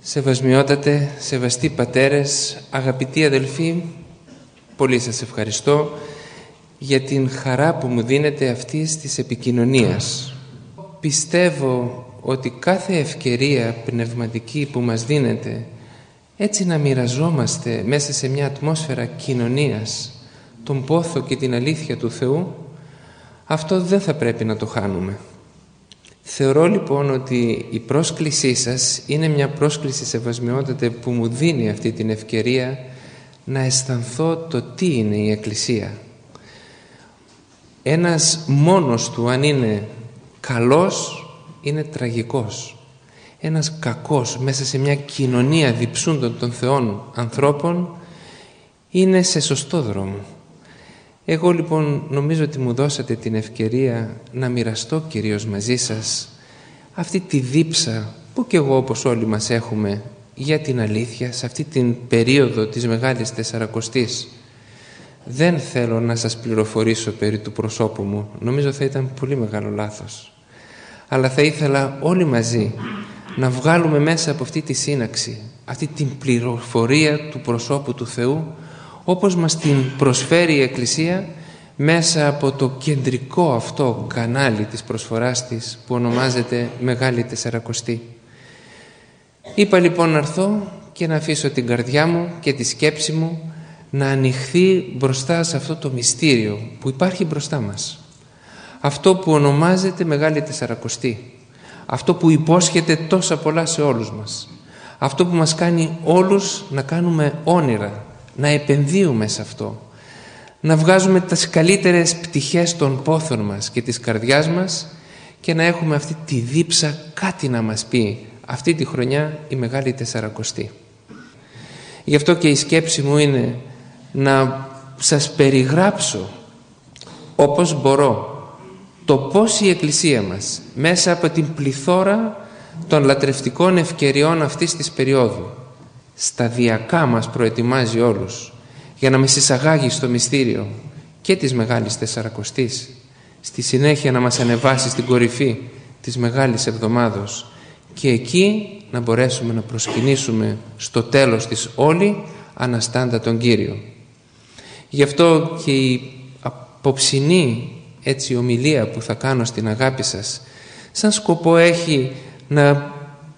Σεβασμιότατε, σεβαστοί πατέρες, αγαπητοί αδελφοί, πολύ σας ευχαριστώ για την χαρά που μου δίνετε αυτής της επικοινωνίας. Πιστεύω ότι κάθε ευκαιρία πνευματική που μας δίνεται, έτσι να μοιραζόμαστε μέσα σε μια ατμόσφαιρα κοινωνίας τον πόθο και την αλήθεια του Θεού, αυτό δεν θα πρέπει να το χάνουμε. Θεωρώ λοιπόν ότι η πρόσκλησή σας είναι μια πρόσκληση, σεβασμιότατε, που μου δίνει αυτή την ευκαιρία να αισθανθώ το τι είναι η Εκκλησία. Ένας μόνος του, αν είναι καλός, είναι τραγικός. Ένας κακός μέσα σε μια κοινωνία διψούντων των Θεών ανθρώπων είναι σε σωστό δρόμο. Εγώ λοιπόν νομίζω ότι μου δώσατε την ευκαιρία να μοιραστώ κυρίως μαζί σας αυτή τη δίψα που κι εγώ, όπως όλοι μας, έχουμε για την αλήθεια σε αυτή την περίοδο της Μεγάλης Τεσσαρακοστής. Δεν θέλω να σας πληροφορήσω περί του προσώπου μου, νομίζω θα ήταν πολύ μεγάλο λάθος. Αλλά θα ήθελα όλοι μαζί να βγάλουμε μέσα από αυτή τη σύναξη αυτή την πληροφορία του προσώπου του Θεού, όπως μας την προσφέρει η Εκκλησία μέσα από το κεντρικό αυτό κανάλι της προσφοράς της που ονομάζεται Μεγάλη Τεσσαρακοστή. Είπα λοιπόν να έρθω και να αφήσω την καρδιά μου και τη σκέψη μου να ανοιχθεί μπροστά σε αυτό το μυστήριο που υπάρχει μπροστά μας. Αυτό που ονομάζεται Μεγάλη Τεσσαρακοστή. Αυτό που υπόσχεται τόσα πολλά σε όλους μας. Αυτό που μας κάνει όλους να κάνουμε όνειρα, να επενδύουμε σε αυτό, να βγάζουμε τις καλύτερες πτυχές των πόθων μας και της καρδιάς μας και να έχουμε αυτή τη δίψα κάτι να μας πει αυτή τη χρονιά η Μεγάλη Τεσσαρακοστή. Γι' αυτό και η σκέψη μου είναι να σας περιγράψω όπως μπορώ το πώς η Εκκλησία μας μέσα από την πληθώρα των λατρευτικών ευκαιριών αυτής της περίοδου σταδιακά μας προετοιμάζει όλους για να μας εισαγάγει στο μυστήριο και της Μεγάλης Τεσσαρακοστής, στη συνέχεια να μας ανεβάσει στην κορυφή της Μεγάλης Εβδομάδος και εκεί να μπορέσουμε να προσκυνήσουμε στο τέλος της όλοι αναστάντα τον Κύριο. Γι' αυτό και η απόψινή ομιλία που θα κάνω στην αγάπη σας σαν σκοπό έχει να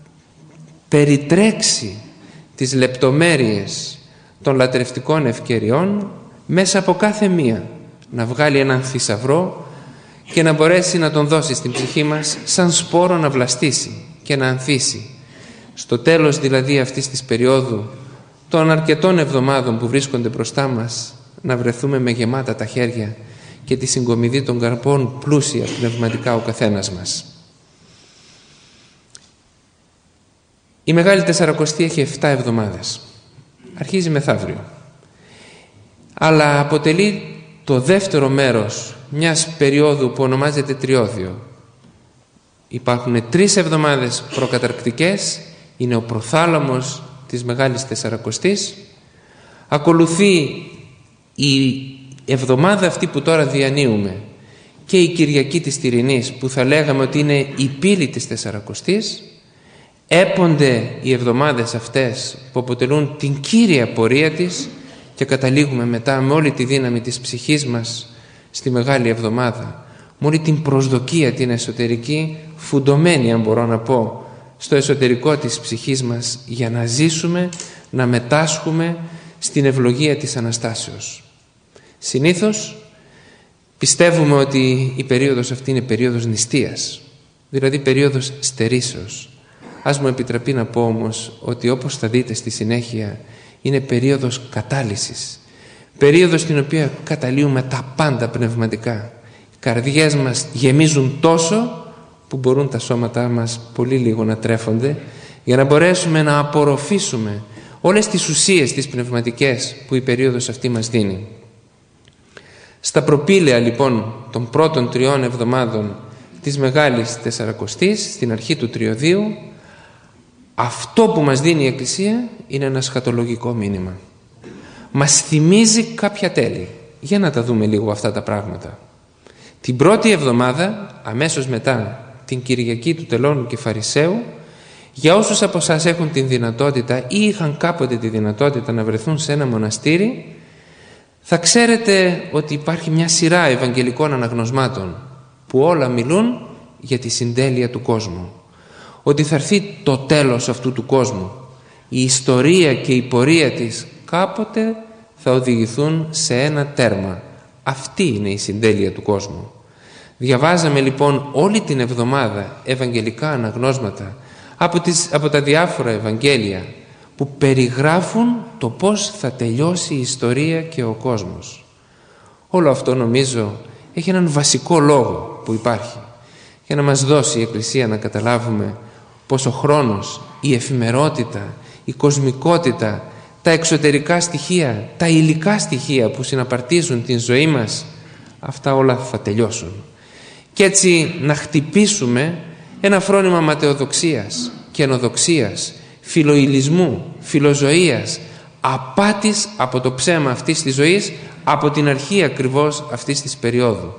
περιτρέξει τις λεπτομέρειες των λατρευτικών ευκαιριών μέσα από κάθε μία, να βγάλει έναν θησαυρό και να μπορέσει να τον δώσει στην ψυχή μας σαν σπόρο να βλαστήσει και να ανθίσει. Στο τέλος δηλαδή αυτής της περίοδου των αρκετών εβδομάδων που βρίσκονται μπροστά μας, να βρεθούμε με γεμάτα τα χέρια και τη συγκομιδή των καρπών πλούσια πνευματικά ο καθένας μας. Η Μεγάλη Τεσσαρακοστή έχει 7 εβδομάδες. Αρχίζει μεθαύριο. Αλλά αποτελεί το δεύτερο μέρος μιας περίοδου που ονομάζεται Τριώδιο. Υπάρχουν 3 εβδομάδες προκαταρκτικές, είναι ο προθάλαμος της Μεγάλης Τεσσαρακοστής. Ακολουθεί η εβδομάδα αυτή που τώρα διανύουμε και η Κυριακή της Τυρινής, που θα λέγαμε ότι είναι η πύλη της Τεσσαρακοστής. Έπονται οι εβδομάδες αυτές που αποτελούν την κύρια πορεία της και καταλήγουμε μετά με όλη τη δύναμη της ψυχής μας στη Μεγάλη Εβδομάδα, με όλη την προσδοκία την εσωτερική, φουντωμένη αν μπορώ να πω, στο εσωτερικό της ψυχής μας για να ζήσουμε, να μετάσχουμε στην ευλογία της Αναστάσεως. Συνήθως πιστεύουμε ότι η περίοδος αυτή είναι περίοδος νηστείας, δηλαδή περίοδος στερήσεως. Ας μου επιτραπεί να πω όμως ότι, όπως θα δείτε στη συνέχεια, είναι περίοδος κατάλυσης. Περίοδος στην οποία καταλύουμε τα πάντα πνευματικά. Οι καρδιές μας γεμίζουν τόσο που μπορούν τα σώματά μας πολύ λίγο να τρέφονται, για να μπορέσουμε να απορροφήσουμε όλες τις ουσίες τις πνευματικές που η περίοδος αυτή μας δίνει. Στα προπήλαια λοιπόν των πρώτων 3 εβδομάδων της Μεγάλης Τεσσαρακοστής, στην αρχή του Τριωδίου, αυτό που μας δίνει η Εκκλησία είναι ένα σχατολογικό μήνυμα. Μας θυμίζει κάποια τέλη. Για να τα δούμε λίγο αυτά τα πράγματα. Την πρώτη εβδομάδα, αμέσως μετά την Κυριακή του Τελώνου και Φαρισαίου, Για όσους από εσάς έχουν την δυνατότητα ή είχαν κάποτε τη δυνατότητα να βρεθούν σε ένα μοναστήρι, θα ξέρετε ότι υπάρχει μια σειρά ευαγγελικών αναγνωσμάτων που όλα μιλούν για τη συντέλεια του κόσμου. Ότι θα έρθει το τέλος αυτού του κόσμου. Η ιστορία και η πορεία της κάποτε θα οδηγηθούν σε ένα τέρμα. Αυτή είναι η συντέλεια του κόσμου. Διαβάζαμε λοιπόν όλη την εβδομάδα ευαγγελικά αναγνώσματα από τα διάφορα Ευαγγέλια που περιγράφουν το πώς θα τελειώσει η ιστορία και ο κόσμος. Όλο αυτό νομίζω έχει έναν βασικό λόγο που υπάρχει για να μας δώσει η Εκκλησία να καταλάβουμε πως ο χρόνος, η εφημερότητα, η κοσμικότητα, τα εξωτερικά στοιχεία, τα υλικά στοιχεία που συναπαρτίζουν την ζωή μας, αυτά όλα θα τελειώσουν. Και έτσι να χτυπήσουμε ένα φρόνημα ματαιοδοξίας, καινοδοξίας, φιλοηλισμού, φιλοζωίας, απάτης από το ψέμα αυτής της ζωής, από την αρχή ακριβώς αυτής της περίοδου.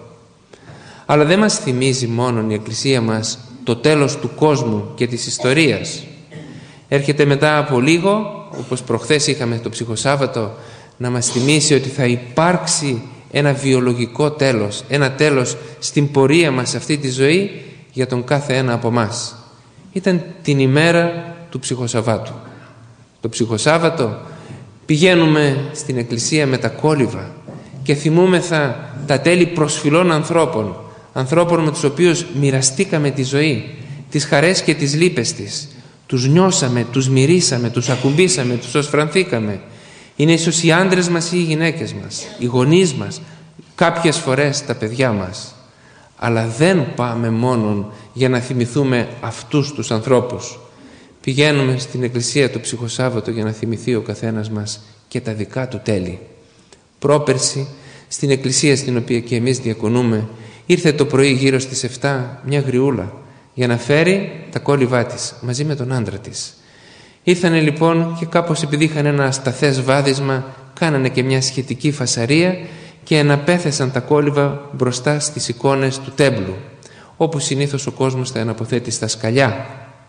Αλλά δεν μας θυμίζει μόνον η Εκκλησία μας το τέλος του κόσμου και της ιστορίας. Έρχεται μετά από λίγο, όπως προχθές είχαμε το Ψυχοσάββατο, να μας θυμίσει ότι θα υπάρξει ένα βιολογικό τέλος, ένα τέλος στην πορεία μας σε αυτή τη ζωή για τον κάθε ένα από μας. Ήταν την ημέρα του Ψυχοσαββάτου. Το Ψυχοσάββατο πηγαίνουμε στην Εκκλησία με τα κόλληβα και θυμούμεθα τα τέλη προσφυλών ανθρώπων, ανθρώπων με τους οποίους μοιραστήκαμε τη ζωή, τις χαρές και τις λύπες της. Τους νιώσαμε, τους μυρίσαμε, τους ακουμπήσαμε, τους osφρανθήκαμε. Είναι ίσως οι άντρες μας ή οι γυναίκες μας, οι γονείς μας, κάποιες φορές τα παιδιά μας. Αλλά δεν πάμε μόνον για να θυμηθούμε αυτούς τους ανθρώπους. Πηγαίνουμε στην Εκκλησία το Ψυχοσάββατο για να θυμηθεί ο καθένας μας και τα δικά του τέλη. Πρόπερση, στην Εκκλησία στην οποία και εμείς διακονούμε, ήρθε το πρωί γύρω στις 7 μια γριούλα για να φέρει τα κόλληβά της μαζί με τον άντρα της. Ήρθανε λοιπόν και κάπως επειδή είχαν ένα ασταθές βάδισμα, κάνανε και μια σχετική φασαρία και εναπέθεσαν τα κόλληβα μπροστά στις εικόνες του τέμπλου, όπου συνήθως ο κόσμος τα εναποθέτει στα σκαλιά.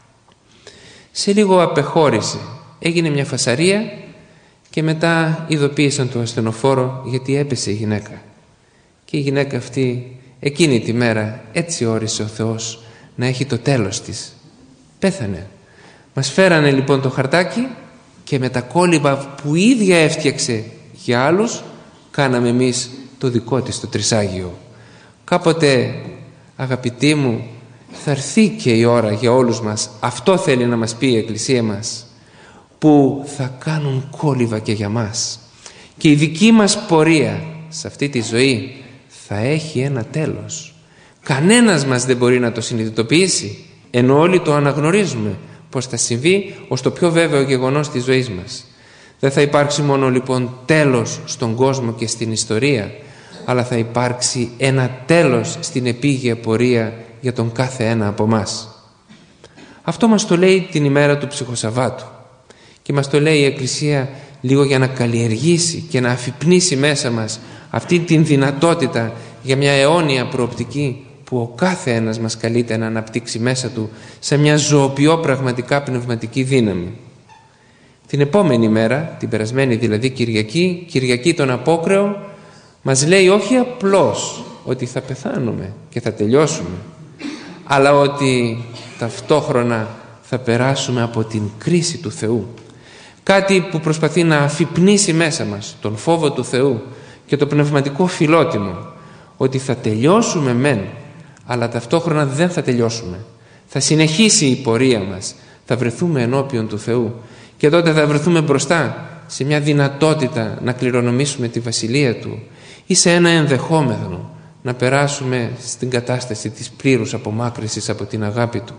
Σε λίγο απεχώρησε, έγινε μια φασαρία και μετά ειδοποίησαν το ασθενοφόρο γιατί έπεσε η γυναίκα. Και η γυναίκα αυτή εκείνη τη μέρα έτσι όρισε ο Θεός να έχει το τέλος της. Πέθανε. Μας φέρανε λοιπόν το χαρτάκι και με τα κόλληβα που η ίδια έφτιαξε για άλλους κάναμε εμείς το δικό της το τρισάγιο. Κάποτε, αγαπητοί μου, θα έρθει και η ώρα για όλους μας, αυτό θέλει να μας πει η Εκκλησία μας, που θα κάνουν κόλληβα και για μας. Και η δική μας πορεία σε αυτή τη ζωή θα έχει ένα τέλος. Κανένας μας δεν μπορεί να το συνειδητοποιήσει, ενώ όλοι το αναγνωρίζουμε πως θα συμβεί ως το πιο βέβαιο γεγονός της ζωής μας. Δεν θα υπάρξει μόνο λοιπόν τέλος στον κόσμο και στην ιστορία, αλλά θα υπάρξει ένα τέλος στην επίγεια πορεία για τον κάθε ένα από μας. Αυτό μας το λέει την ημέρα του Ψυχοσαββάτου και μας το λέει η Εκκλησία λίγο για να καλλιεργήσει και να αφυπνίσει μέσα μας αυτή την δυνατότητα για μια αιώνια προοπτική που ο κάθε ένας μας καλείται να αναπτύξει μέσα του σε μια ζωοποιό πραγματικά πνευματική δύναμη. Την επόμενη μέρα, την περασμένη δηλαδή Κυριακή, Κυριακή των Απόκρεων, μας λέει όχι απλώς ότι θα πεθάνουμε και θα τελειώσουμε, αλλά ότι ταυτόχρονα θα περάσουμε από την κρίση του Θεού. Κάτι που προσπαθεί να αφυπνίσει μέσα μας τον φόβο του Θεού και το πνευματικό φιλότιμο, ότι θα τελειώσουμε μεν, αλλά ταυτόχρονα δεν θα τελειώσουμε. Θα συνεχίσει η πορεία μας, θα βρεθούμε ενώπιον του Θεού και τότε θα βρεθούμε μπροστά σε μια δυνατότητα να κληρονομήσουμε τη Βασιλεία Του ή σε ένα ενδεχόμενο να περάσουμε στην κατάσταση της πλήρους απομάκρυσης από την αγάπη Του.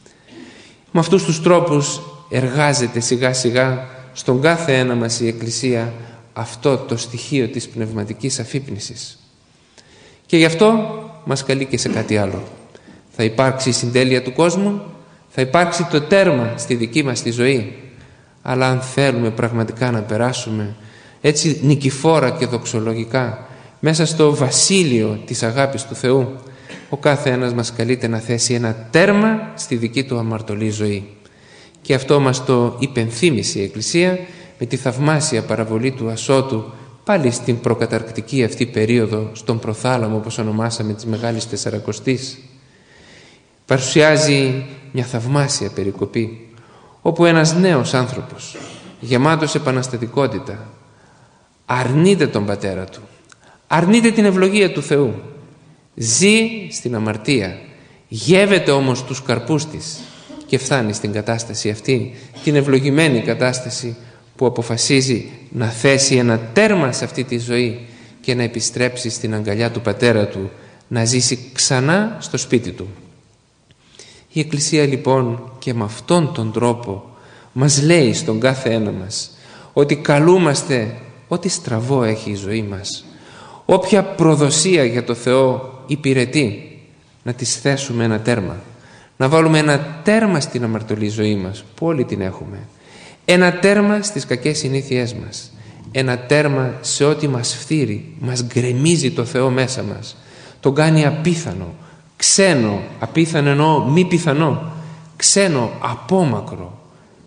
Με αυτούς τους τρόπους εργάζεται σιγά σιγά στον κάθε ένα μας η Εκκλησία αυτό το στοιχείο της πνευματικής αφύπνισης. Και γι' αυτό μας καλεί και σε κάτι άλλο. Θα υπάρξει η συντέλεια του κόσμου, θα υπάρξει το τέρμα στη δική μας τη ζωή, αλλά αν θέλουμε πραγματικά να περάσουμε έτσι νικηφόρα και δοξολογικά μέσα στο βασίλειο της αγάπης του Θεού, ο κάθε ένας μας καλείται να θέσει ένα τέρμα στη δική του αμαρτωλή ζωή. Και αυτό μας το υπενθύμησε η Εκκλησία με τη θαυμάσια παραβολή του Ασώτου πάλι στην προκαταρκτική αυτή περίοδο, στον προθάλαμο όπως ονομάσαμε της Μεγάλης Τεσσαρακοστής. Παρουσιάζει μια θαυμάσια περικοπή όπου ένας νέος άνθρωπος γεμάτος επαναστατικότητα αρνείται τον πατέρα του, αρνείται την ευλογία του Θεού, ζει στην αμαρτία, γεύεται όμως τους καρπούς της και φτάνει στην κατάσταση αυτή, την ευλογημένη κατάσταση που αποφασίζει να θέσει ένα τέρμα σε αυτή τη ζωή και να επιστρέψει στην αγκαλιά του πατέρα του, να ζήσει ξανά στο σπίτι του. Η Εκκλησία λοιπόν και με αυτόν τον τρόπο μας λέει στον κάθε ένα μας ότι καλούμαστε ό,τι στραβό έχει η ζωή μας, όποια προδοσία για το Θεό υπηρετεί, να της θέσουμε ένα τέρμα, να βάλουμε ένα τέρμα στην αμαρτωλή ζωή μας που όλοι την έχουμε, ένα τέρμα στις κακές συνήθειές μας, ένα τέρμα σε ό,τι μας φτύρει, μας γκρεμίζει το Θεό μέσα μας, τον κάνει απίθανο, ξένο, απίθανο εννοώ μη πιθανό, ξένο, απόμακρο,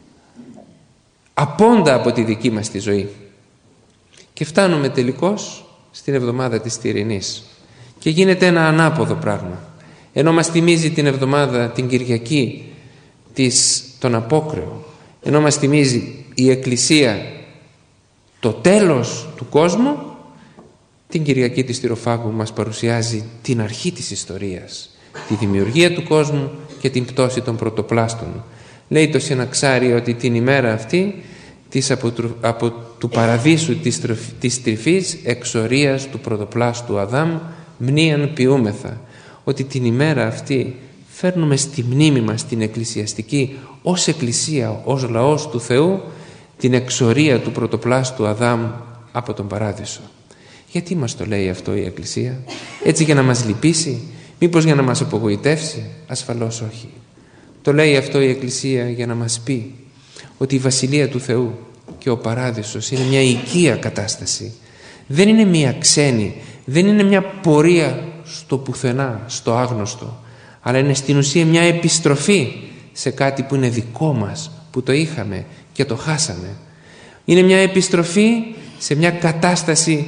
απόντα από τη δική μας τη ζωή. Και φτάνουμε τελικώς στην εβδομάδα της Τυρινής και γίνεται ένα ανάποδο πράγμα. Ενώ μας θυμίζει την εβδομάδα, την Κυριακή τον Απόκρεο, ενώ μας θυμίζει η Εκκλησία το τέλος του κόσμου, την Κυριακή της Τυροφάγου μας παρουσιάζει την αρχή της ιστορίας, τη δημιουργία του κόσμου και την πτώση των πρωτοπλάστων. Λέει το Συναξάρι ότι την ημέρα αυτή από του παραδείσου της τρυφής εξορίας του πρωτοπλάστου Αδάμ μνήαν ποιούμεθα, ότι την ημέρα αυτή φέρνουμε στη μνήμη μας την εκκλησιαστική ως Εκκλησία, ως λαός του Θεού, την εξορία του πρωτοπλάστου Αδάμ από τον παράδεισο. Γιατί μας το λέει αυτό η Εκκλησία? Έτσι για να μας λυπήσει? Μήπως για να μας απογοητεύσει? Ασφαλώς όχι. Το λέει αυτό η Εκκλησία για να μας πει ότι η Βασιλεία του Θεού και ο Παράδεισος είναι μια οικία κατάσταση. Δεν είναι μια ξένη, δεν είναι μια πορεία στο πουθενά, στο άγνωστο, αλλά είναι στην ουσία μια επιστροφή σε κάτι που είναι δικό μας, που το είχαμε και το χάσαμε. Είναι μια επιστροφή σε μια κατάσταση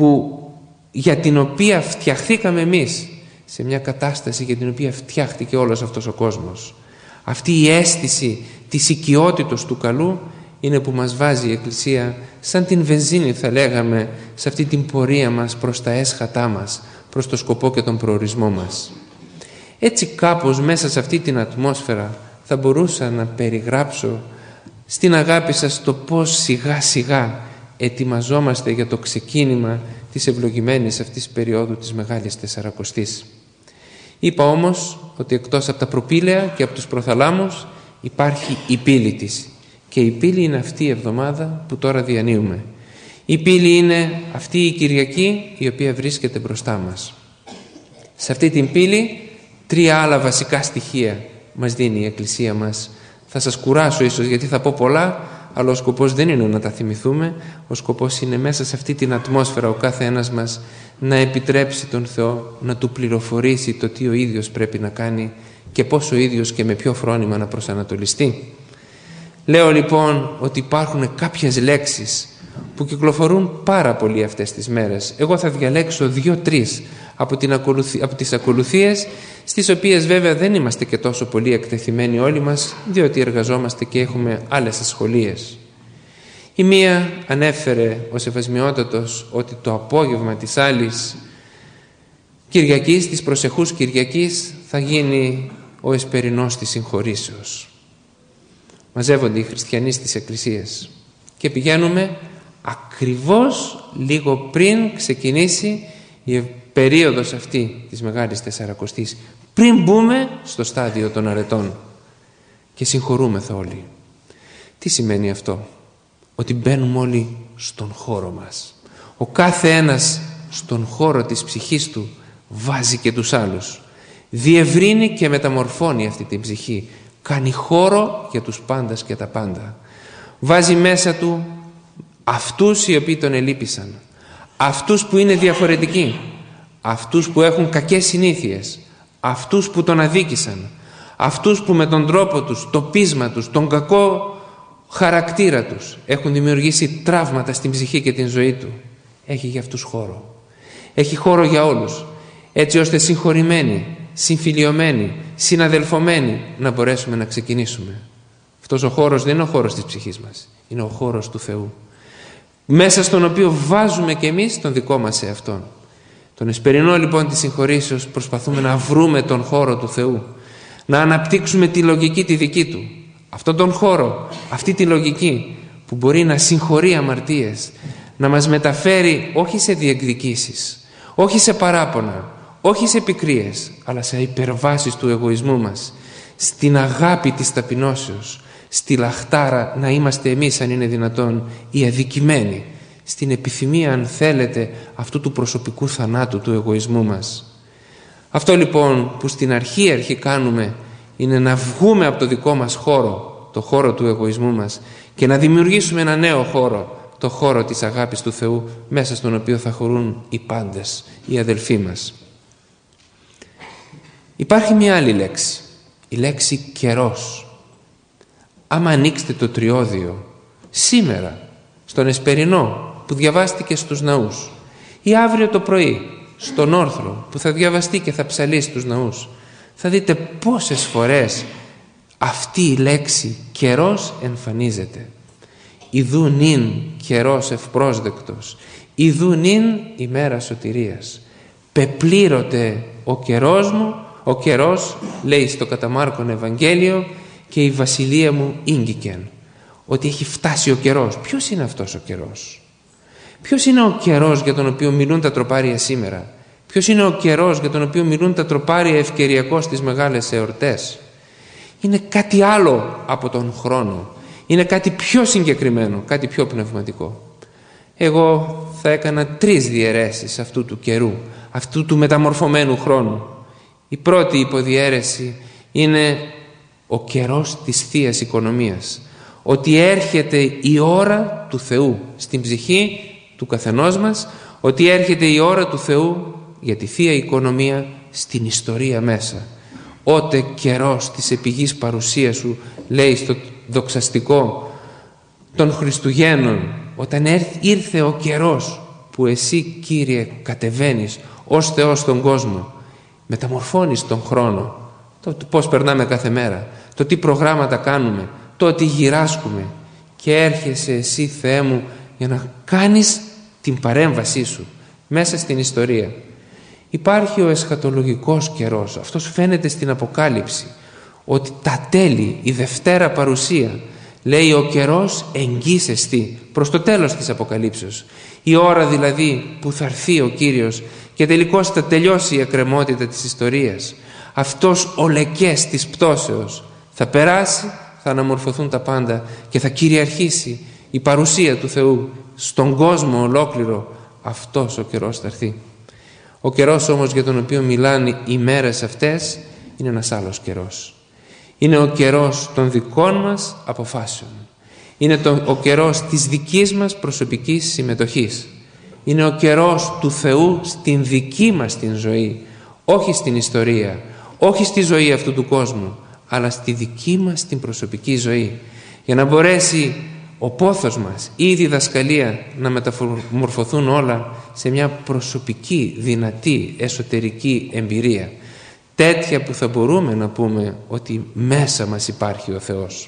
για την οποία φτιαχθήκαμε εμείς, σε μια κατάσταση για την οποία φτιάχτηκε όλος αυτός ο κόσμος. Αυτή η αίσθηση της οικειότητος του καλού είναι που μας βάζει η Εκκλησία σαν την βενζίνη, θα λέγαμε, σε αυτή την πορεία μας προς τα έσχατά μας, προς το σκοπό και τον προορισμό μας. Έτσι κάπως μέσα σε αυτή την ατμόσφαιρα θα μπορούσα να περιγράψω στην αγάπη σας το πώς σιγά σιγά ετοιμαζόμαστε για το ξεκίνημα της ευλογημένης αυτής περίοδου της Μεγάλης Τεσσαρακοστής. Είπα όμως ότι εκτός από τα προπήλαια και από τους προθαλάμους υπάρχει η πύλη της, και η πύλη είναι αυτή η εβδομάδα που τώρα διανύουμε. Η πύλη είναι αυτή η Κυριακή η οποία βρίσκεται μπροστά μας. Σε αυτή την πύλη 3 άλλα βασικά στοιχεία μας δίνει η Εκκλησία μας. Θα σας κουράσω ίσως γιατί θα πω πολλά, αλλά ο σκοπός δεν είναι να τα θυμηθούμε. Ο σκοπός είναι μέσα σε αυτή την ατμόσφαιρα ο κάθε ένας μας να επιτρέψει τον Θεό να του πληροφορήσει το τι ο ίδιος πρέπει να κάνει και πώς ο ίδιος και με ποιο φρόνημα να προσανατολιστεί. Λέω λοιπόν ότι υπάρχουν κάποιες λέξεις που κυκλοφορούν πάρα πολύ αυτές τις μέρες. Εγώ θα διαλέξω 2-3 από τις ακολουθίες, στις οποίες βέβαια δεν είμαστε και τόσο πολύ εκτεθειμένοι όλοι μας, διότι εργαζόμαστε και έχουμε άλλες ασχολίες. Η μία ανέφερε ο Σεβασμιότατος ότι το απόγευμα της άλλης Κυριακής, της προσεχούς Κυριακής, θα γίνει ο εσπερινός της συγχωρήσεως. Μαζεύονται οι χριστιανοί στις εκκλησίες και πηγαίνουμε ακριβώς λίγο πριν ξεκινήσει η περίοδος αυτή της Μεγάλης Τεσσαρακοστής, πριν μπούμε στο στάδιο των αρετών, και συγχωρούμεθα όλοι. Τι σημαίνει αυτό? Ότι μπαίνουμε όλοι στον χώρο μας. Ο κάθε ένας στον χώρο της ψυχής του βάζει και τους άλλους. Διευρύνει και μεταμορφώνει αυτή την ψυχή. Κάνει χώρο για τους πάντας και τα πάντα. Βάζει μέσα του αυτούς οι οποίοι τον ελείπησαν, αυτούς που είναι διαφορετικοί, αυτούς που έχουν κακές συνήθειες, αυτούς που τον αδίκησαν, Αυτούς που με τον τρόπο τους, το πείσμα τους, τον κακό χαρακτήρα τους έχουν δημιουργήσει τραύματα στην ψυχή και την ζωή του. Έχει για αυτούς χώρο. Έχει χώρο για όλους, έτσι ώστε συγχωρημένοι, συμφιλιωμένοι, συναδελφωμένοι να μπορέσουμε να ξεκινήσουμε. Αυτός ο χώρος δεν είναι ο χώρος της ψυχής μας, είναι ο χώρος του Θεού, μέσα στον οποίο βάζουμε και εμείς τον δικό μας εαυτόν. Τον εσπερινό λοιπόν της συγχωρήσεως προσπαθούμε να βρούμε τον χώρο του Θεού, να αναπτύξουμε τη λογική τη δική του. Αυτόν τον χώρο, αυτή τη λογική που μπορεί να συγχωρεί αμαρτίες, να μας μεταφέρει όχι σε διεκδικήσεις, όχι σε παράπονα, όχι σε πικρίες, αλλά σε υπερβάσεις του εγωισμού μας, στην αγάπη της ταπεινώσεως, στη λαχτάρα να είμαστε εμείς, αν είναι δυνατόν, οι αδικημένοι, στην επιθυμία, αν θέλετε, αυτού του προσωπικού θανάτου του εγωισμού μας. Αυτό λοιπόν που στην αρχή κάνουμε είναι να βγούμε από το δικό μας χώρο, το χώρο του εγωισμού μας, και να δημιουργήσουμε ένα νέο χώρο, το χώρο της αγάπης του Θεού, μέσα στον οποίο θα χωρούν οι πάντες, οι αδελφοί μας. Υπάρχει μια άλλη λέξη, η λέξη καιρός. Άμα ανοίξετε το τριώδιο σήμερα, στον Εσπερινό που διαβάστηκε στους ναούς, ή αύριο το πρωί στον όρθρο που θα διαβαστεί και θα ψαλίσει στους ναούς, θα δείτε πόσες φορές αυτή η λέξη καιρός εμφανίζεται. Ιδού νυν καιρός ευπρόσδεκτος, ιδού νυν ημέρα σωτηρίας. Πεπλήρωτε ο καιρός μου, ο καιρός, λέει στο κατά Μάρκον Ευαγγέλιο, και η βασιλεία μου ήγγικεν. Ότι έχει φτάσει ο καιρός. Ποιος είναι αυτός ο καιρός? Ποιος είναι ο καιρός για τον οποίο μιλούν τα τροπάρια σήμερα? Ποιος είναι ο καιρός για τον οποίο μιλούν τα τροπάρια ευκαιριακώς στις μεγάλες εορτές? Είναι κάτι άλλο από τον χρόνο. Είναι κάτι πιο συγκεκριμένο, κάτι πιο πνευματικό. Εγώ θα έκανα 3 διαιρέσεις αυτού του καιρού, αυτού του μεταμορφωμένου χρόνου. Η πρώτη υποδιαίρεση είναι ο καιρός της Θείας Οικονομίας. Ότι έρχεται η ώρα του Θεού στην ψυχή του καθενός μας, ότι έρχεται η ώρα του Θεού για τη Θεία Οικονομία στην ιστορία μέσα. Ότε καιρός της επιγής παρουσίας σου, λέει στο δοξαστικό των Χριστουγέννων, όταν ήρθε ο καιρός που εσύ, Κύριε, κατεβαίνεις ως Θεός στον κόσμο, μεταμορφώνεις τον χρόνο, το πώς περνάμε κάθε μέρα, το τι προγράμματα κάνουμε, το ότι γυράσκουμε, και έρχεσαι εσύ, Θεέ μου, για να κάνεις την παρέμβασή σου μέσα στην ιστορία. Υπάρχει ο εσχατολογικός καιρός. Αυτός φαίνεται στην Αποκάλυψη, ότι τα τέλη, η Δευτέρα παρουσία, λέει ο καιρός εγγύς εστί, προς το τέλος της Αποκαλύψεως. Η ώρα δηλαδή που θα έρθει ο Κύριος και τελικώς θα τελειώσει η εκκρεμότητα της ιστορίας. Αυτός ο λεκές της πτώσεως θα περάσει, θα αναμορφωθούν τα πάντα και θα κυριαρχήσει η παρουσία του Θεού στον κόσμο ολόκληρο. Αυτός ο καιρός θα έρθει. Ο καιρός όμως για τον οποίο μιλάνε οι μέρες αυτές είναι ένας άλλος καιρός. Είναι ο καιρός των δικών μας αποφάσεων. Είναι ο καιρός της δικής μας προσωπικής συμμετοχής. Είναι ο καιρός του Θεού στην δική μας την ζωή, όχι στην ιστορία, όχι στη ζωή αυτού του κόσμου, αλλά στη δική μας την προσωπική ζωή, για να μπορέσει ο πόθος μας ή η διδασκαλία να μεταμορφωθούν όλα σε μια προσωπική, δυνατή, εσωτερική εμπειρία, τέτοια που θα μπορούμε να πούμε ότι μέσα μας υπάρχει ο Θεός.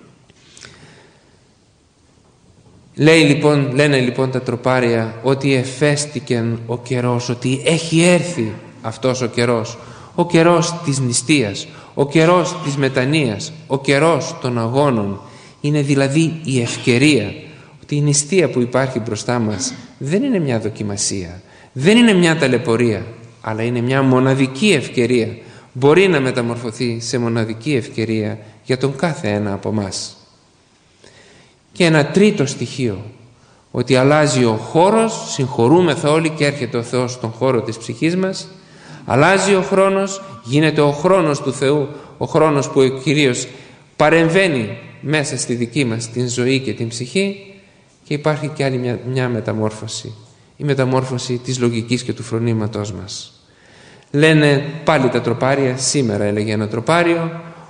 Λένε λοιπόν τα τροπάρια ότι εφέστηκεν ο καιρός, ότι έχει έρθει αυτός ο καιρός της νηστείας, ο καιρός της μετανοίας, ο καιρός των αγώνων. Είναι δηλαδή η ευκαιρία, ότι η νηστεία που υπάρχει μπροστά μας δεν είναι μια δοκιμασία, δεν είναι μια ταλαιπωρία, αλλά είναι μια μοναδική ευκαιρία. Μπορεί να μεταμορφωθεί σε μοναδική ευκαιρία για τον κάθε ένα από μας. Και ένα τρίτο στοιχείο, ότι αλλάζει ο χώρος, συγχωρούμεθα όλοι και έρχεται ο Θεός στον χώρο της ψυχής μας. Αλλάζει ο χρόνος, γίνεται ο χρόνος του Θεού, ο χρόνος που ο Κυρίος παρεμβαίνει μέσα στη δική μας την ζωή και την ψυχή. Και υπάρχει και άλλη μια μεταμόρφωση, η μεταμόρφωση της λογικής και του φρονήματός μας. Λένε πάλι τα τροπάρια, σήμερα έλεγε ένα τροπάριο,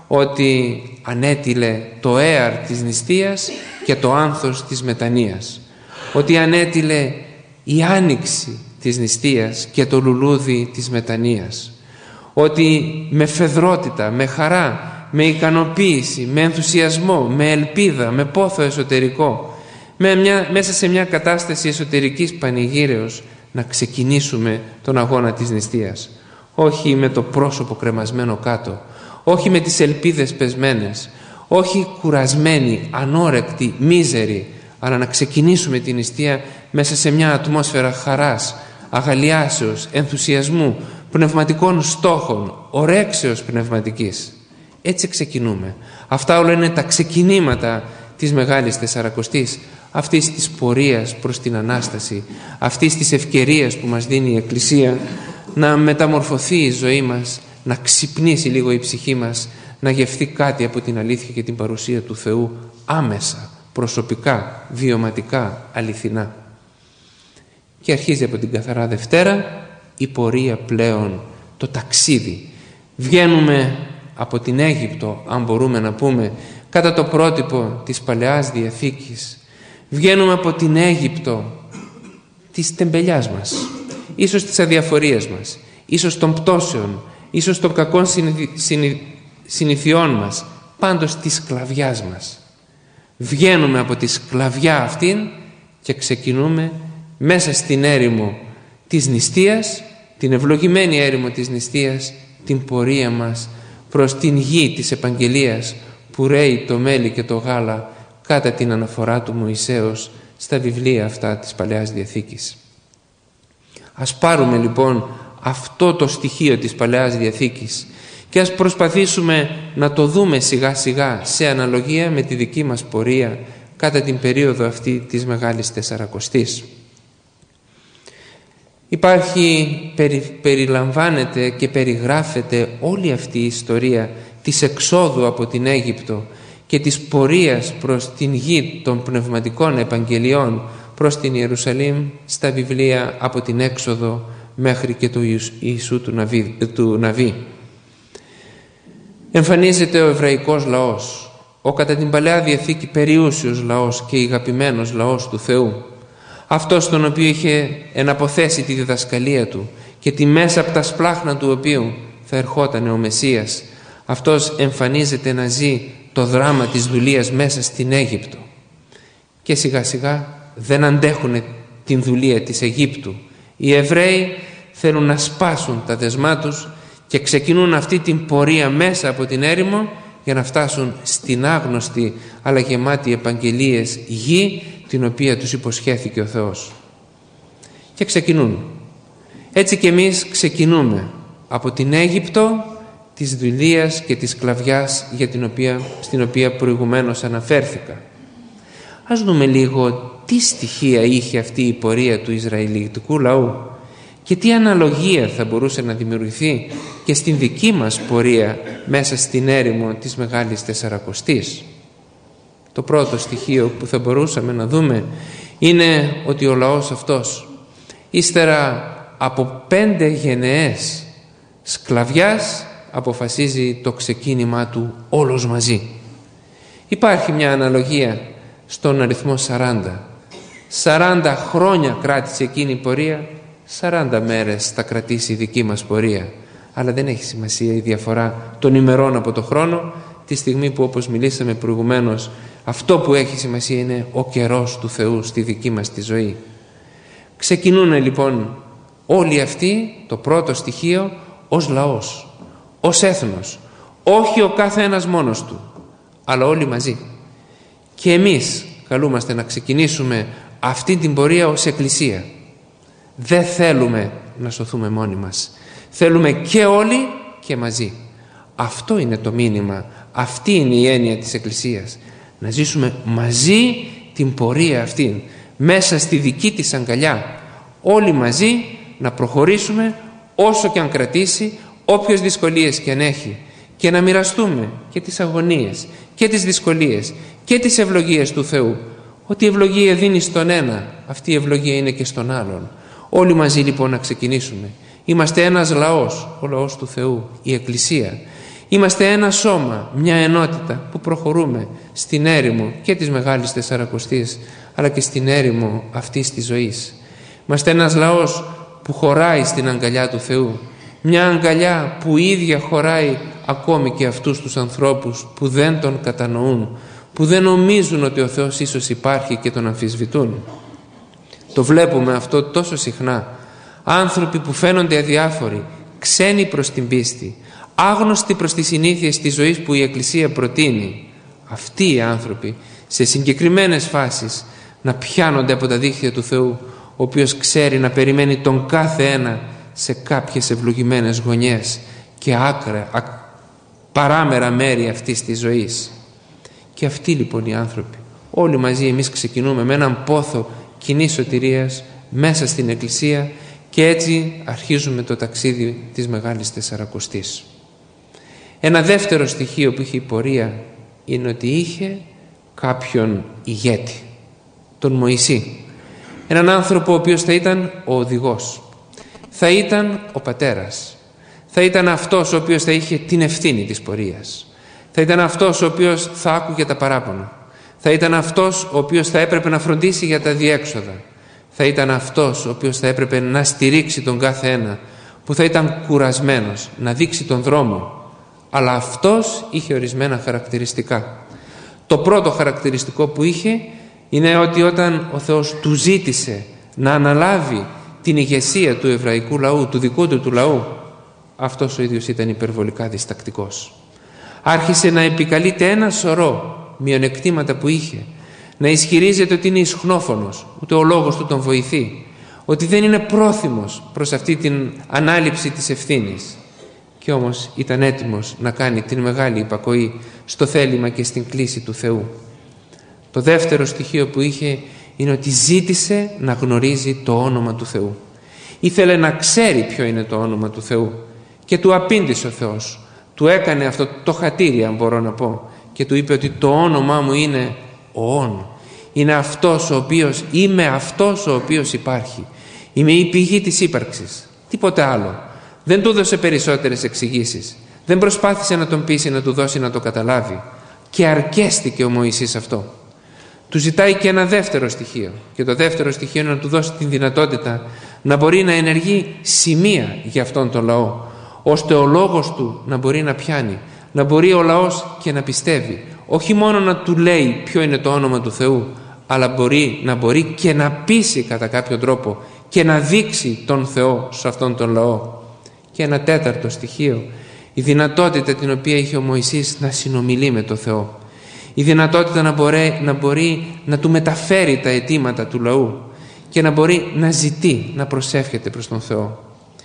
ότι ανέτειλε το έαρ της νηστείας και το άνθος της μετανοίας, ότι ανέτειλε η άνοιξη της νηστείας και το λουλούδι της μετανοίας, ότι με φεδρότητα, με χαρά, με ικανοποίηση, με ενθουσιασμό, με ελπίδα, με πόθο εσωτερικό, μέσα σε μια κατάσταση εσωτερικής πανηγύρεως να ξεκινήσουμε τον αγώνα της νηστείας. Όχι με το πρόσωπο κρεμασμένο κάτω, όχι με τις ελπίδες πεσμένες, όχι κουρασμένοι, ανόρεκτοι, μίζεροι, αλλά να ξεκινήσουμε την νηστεία μέσα σε μια ατμόσφαιρα χαράς, αγαλιάσεως, ενθουσιασμού, πνευματικών στόχων, ορέξεως πνευματικής. Έτσι ξεκινούμε. Αυτά όλα είναι τα ξεκινήματα της Μεγάλης Τεσσαρακοστής, αυτής της πορείας προς την Ανάσταση, αυτής της ευκαιρίας που μας δίνει η Εκκλησία να μεταμορφωθεί η ζωή μας, να ξυπνήσει λίγο η ψυχή μας, να γευθεί κάτι από την αλήθεια και την παρουσία του Θεού άμεσα, προσωπικά, βιωματικά, αληθινά. Και αρχίζει από την Καθαρά Δευτέρα η πορεία πλέον, το ταξίδι. Βγαίνουμε από την Αίγυπτο, αν μπορούμε να πούμε, κατά το πρότυπο της Παλαιάς Διαθήκης. Βγαίνουμε από την Αίγυπτο της τεμπελιάς μας, ίσως της αδιαφορίας μας, ίσως των πτώσεων, ίσως των κακών συνηθιών μας, πάντως της σκλαβιάς μας. Βγαίνουμε από τη σκλαβιά αυτήν και ξεκινούμε μέσα στην έρημο της νηστείας, την ευλογημένη έρημο της νηστείας, την πορεία μας προς την γη της επαγγελίας που ρέει το μέλι και το γάλα κατά την αναφορά του Μωυσέως στα βιβλία αυτά της Παλαιάς Διαθήκης. Ας πάρουμε λοιπόν αυτό το στοιχείο της Παλαιάς Διαθήκης και ας προσπαθήσουμε να το δούμε σιγά σιγά σε αναλογία με τη δική μας πορεία κατά την περίοδο αυτή της Μεγάλης Τεσσαρακοστής. Περιλαμβάνεται και περιγράφεται όλη αυτή η ιστορία της εξόδου από την Αίγυπτο και της πορείας προς την γη των πνευματικών επαγγελιών προς την Ιερουσαλήμ στα βιβλία από την Έξοδο μέχρι και του Ιησού του Ναβί. Εμφανίζεται ο εβραϊκός λαός, ο κατά την Παλαιά Διαθήκη περιούσιος λαός και ηγαπημένος λαός του Θεού, αυτός τον οποίο είχε εναποθέσει τη διδασκαλία του και τη μέσα από τα σπλάχνα του οποίου θα ερχόταν ο Μεσσίας. Αυτός εμφανίζεται να ζει το δράμα της δουλείας μέσα στην Αίγυπτο και σιγά σιγά δεν αντέχουν την δουλεία της Αιγύπτου. Οι Εβραίοι θέλουν να σπάσουν τα δεσμά τους και ξεκινούν αυτή την πορεία μέσα από την έρημο για να φτάσουν στην άγνωστη αλλά γεμάτη επαγγελίες γη την οποία τους υποσχέθηκε ο Θεός. Και ξεκινούν. Έτσι και εμείς ξεκινούμε από την Αίγυπτο της δουλείας και της σκλαβιάς στην οποία προηγουμένως αναφέρθηκα. Ας δούμε λίγο τι στοιχεία είχε αυτή η πορεία του Ισραηλιτικού λαού και τι αναλογία θα μπορούσε να δημιουργηθεί και στην δική μας πορεία μέσα στην έρημο της Μεγάλης Τεσσαρακοστής. Το πρώτο στοιχείο που θα μπορούσαμε να δούμε είναι ότι ο λαός αυτός, ύστερα από 5 γενεές σκλαβιάς, αποφασίζει το ξεκίνημά του όλος μαζί. Υπάρχει μια αναλογία στον αριθμό 40. 40 χρόνια κράτησε εκείνη η πορεία, 40 μέρες θα κρατήσει η δική μας πορεία. Αλλά δεν έχει σημασία η διαφορά των ημερών από το χρόνο, τη στιγμή που, όπως μιλήσαμε προηγουμένως, αυτό που έχει σημασία είναι ο καιρός του Θεού στη δική μας τη ζωή. Ξεκινούν λοιπόν όλοι αυτοί, το πρώτο στοιχείο, ως λαός, ως έθνος, όχι ο κάθε ένας μόνος του, αλλά όλοι μαζί. Και εμείς καλούμαστε να ξεκινήσουμε αυτή την πορεία ως Εκκλησία. Δεν θέλουμε να σωθούμε μόνοι μας. Θέλουμε και όλοι και μαζί. Αυτό είναι το μήνυμα, αυτή είναι η έννοια της Εκκλησίας. Να ζήσουμε μαζί την πορεία αυτή, μέσα στη δική της αγκαλιά. Όλοι μαζί να προχωρήσουμε όσο και αν κρατήσει, όποιες δυσκολίες και αν έχει, και να μοιραστούμε και τις αγωνίες και τις δυσκολίες και τις ευλογίες του Θεού. Ότι η ευλογία δίνει στον ένα, αυτή η ευλογία είναι και στον άλλον. Όλοι μαζί λοιπόν να ξεκινήσουμε. Είμαστε ένας λαός, ο λαός του Θεού, η Εκκλησία, Είμαστε ένα σώμα, μια ενότητα που προχωρούμε στην έρημο και της Μεγάλης Τεσσαρακοστής, αλλά και στην έρημο αυτής της ζωής. Είμαστε ένας λαός που χωράει στην αγκαλιά του Θεού. Μια αγκαλιά που η ίδια χωράει ακόμη και αυτούς τους ανθρώπους που δεν τον κατανοούν, που δεν νομίζουν ότι ο Θεός ίσως υπάρχει και τον αμφισβητούν. Το βλέπουμε αυτό τόσο συχνά. Άνθρωποι που φαίνονται αδιάφοροι, ξένοι προς την πίστη, άγνωστοι προς τις συνήθειες της ζωής που η Εκκλησία προτείνει. Αυτοί οι άνθρωποι σε συγκεκριμένες φάσεις να πιάνονται από τα δίχτυα του Θεού, ο οποίος ξέρει να περιμένει τον κάθε ένα σε κάποιες ευλογημένες γωνιές και άκρα, παράμερα μέρη αυτής της ζωής. Και αυτοί λοιπόν οι άνθρωποι, όλοι μαζί εμείς ξεκινούμε με έναν πόθο κοινής σωτηρίας μέσα στην Εκκλησία και έτσι αρχίζουμε το ταξίδι της Μεγάλης Τεσσαρακοστής. Ένα δεύτερο στοιχείο που είχε η πορεία είναι ότι είχε κάποιον ηγέτη, τον Μωυσή. Έναν άνθρωπο ο οποίος θα ήταν ο οδηγός, θα ήταν ο πατέρας, θα ήταν αυτός ο οποίος θα είχε την ευθύνη της πορείας, θα ήταν αυτός ο οποίος θα άκουγε τα παράπονα, θα ήταν αυτός ο οποίος θα έπρεπε να φροντίσει για τα διέξοδα, θα ήταν αυτός ο οποίος θα έπρεπε να στηρίξει τον κάθε ένα, που θα ήταν κουρασμένος, να δείξει τον δρόμο. Αλλά αυτός είχε ορισμένα χαρακτηριστικά. Το πρώτο χαρακτηριστικό που είχε είναι ότι όταν ο Θεός του ζήτησε να αναλάβει την ηγεσία του εβραϊκού λαού, του δικού του λαού, αυτός ο ίδιος ήταν υπερβολικά διστακτικός. Άρχισε να επικαλείται ένα σωρό μειονεκτήματα που είχε, να ισχυρίζεται ότι είναι ισχνόφωνος, ούτε ο λόγος του τον βοηθεί, ότι δεν είναι πρόθυμος προς αυτή την ανάληψη της ευθύνης. Και όμως ήταν έτοιμος να κάνει την μεγάλη υπακοή στο θέλημα και στην κλίση του Θεού. Το δεύτερο στοιχείο που είχε είναι ότι ζήτησε να γνωρίζει το όνομα του Θεού. Ήθελε να ξέρει ποιο είναι το όνομα του Θεού και του απήντησε ο Θεός. Του έκανε αυτό το χατήρι, αν μπορώ να πω, και του είπε ότι το όνομά μου είναι ο Ων. Είναι αυτός ο οποίος, είμαι αυτός ο οποίος υπάρχει. Είμαι η πηγή της ύπαρξης. Τίποτε άλλο. Δεν του έδωσε περισσότερες εξηγήσεις. Δεν προσπάθησε να τον πείσει, να του δώσει να το καταλάβει. Και αρκέστηκε ο Μωυσής αυτό. Του ζητάει και ένα δεύτερο στοιχείο. Και το δεύτερο στοιχείο είναι να του δώσει την δυνατότητα να μπορεί να ενεργεί σημεία για αυτόν τον λαό, ώστε ο λόγος του να μπορεί να πιάνει, να μπορεί ο λαός και να πιστεύει. Όχι μόνο να του λέει ποιο είναι το όνομα του Θεού, αλλά να μπορεί και να πείσει κατά κάποιο τρόπο και να δείξει τον Θεό σε αυτόν τον λαό. Και ένα τέταρτο στοιχείο, η δυνατότητα την οποία είχε ο Μωυσής να συνομιλεί με τον Θεό. Η δυνατότητα να μπορεί να του μεταφέρει τα αιτήματα του λαού και να μπορεί να ζητεί, να προσεύχεται προς τον Θεό.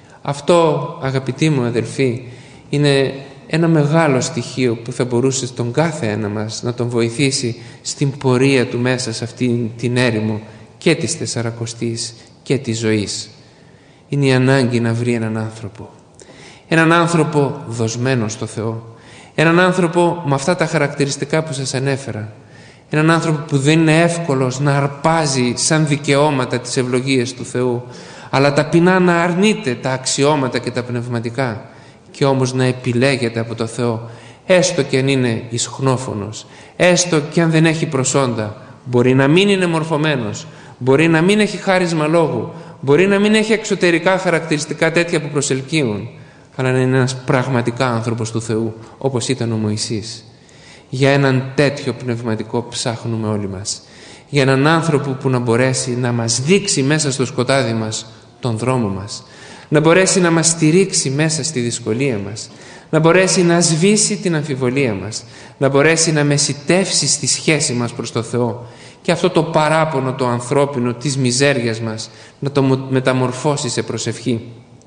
Αυτό, αγαπητοί μου αδελφοί, είναι ένα μεγάλο στοιχείο που θα μπορούσε στον κάθε ένα μας να τον βοηθήσει στην πορεία του μέσα σε αυτήν την έρημο και της Τεσσαρακοστής και της ζωής. Είναι η ανάγκη να βρει έναν άνθρωπο. Έναν άνθρωπο δοσμένο στο Θεό. Έναν άνθρωπο με αυτά τα χαρακτηριστικά που σας ανέφερα. Έναν άνθρωπο που δεν είναι εύκολος να αρπάζει σαν δικαιώματα τις ευλογίες του Θεού, αλλά ταπεινά να αρνείται τα αξιώματα και τα πνευματικά, και όμως να επιλέγεται από το Θεό, έστω και αν είναι ισχνόφωνος, έστω και αν δεν έχει προσόντα. Μπορεί να μην είναι μορφωμένος, μπορεί να μην έχει χάρισμα λόγου, μπορεί να μην έχει εξωτερικά χαρακτηριστικά τέτοια που προσελκύουν, αλλά να είναι ένας πραγματικά άνθρωπος του Θεού, όπως ήταν ο Μωυσής. Για έναν τέτοιο πνευματικό ψάχνουμε όλοι μας. Για έναν άνθρωπο που να μπορέσει να μας δείξει μέσα στο σκοτάδι μας τον δρόμο μας, να μπορέσει να μας στηρίξει μέσα στη δυσκολία μας, να μπορέσει να σβήσει την αμφιβολία μας, να μπορέσει να μεσιτεύσει στη σχέση μας προς το Θεό και αυτό το παράπονο το ανθρώπινο της μιζέριας μας να το μεταμορφώσει σε προσευχή.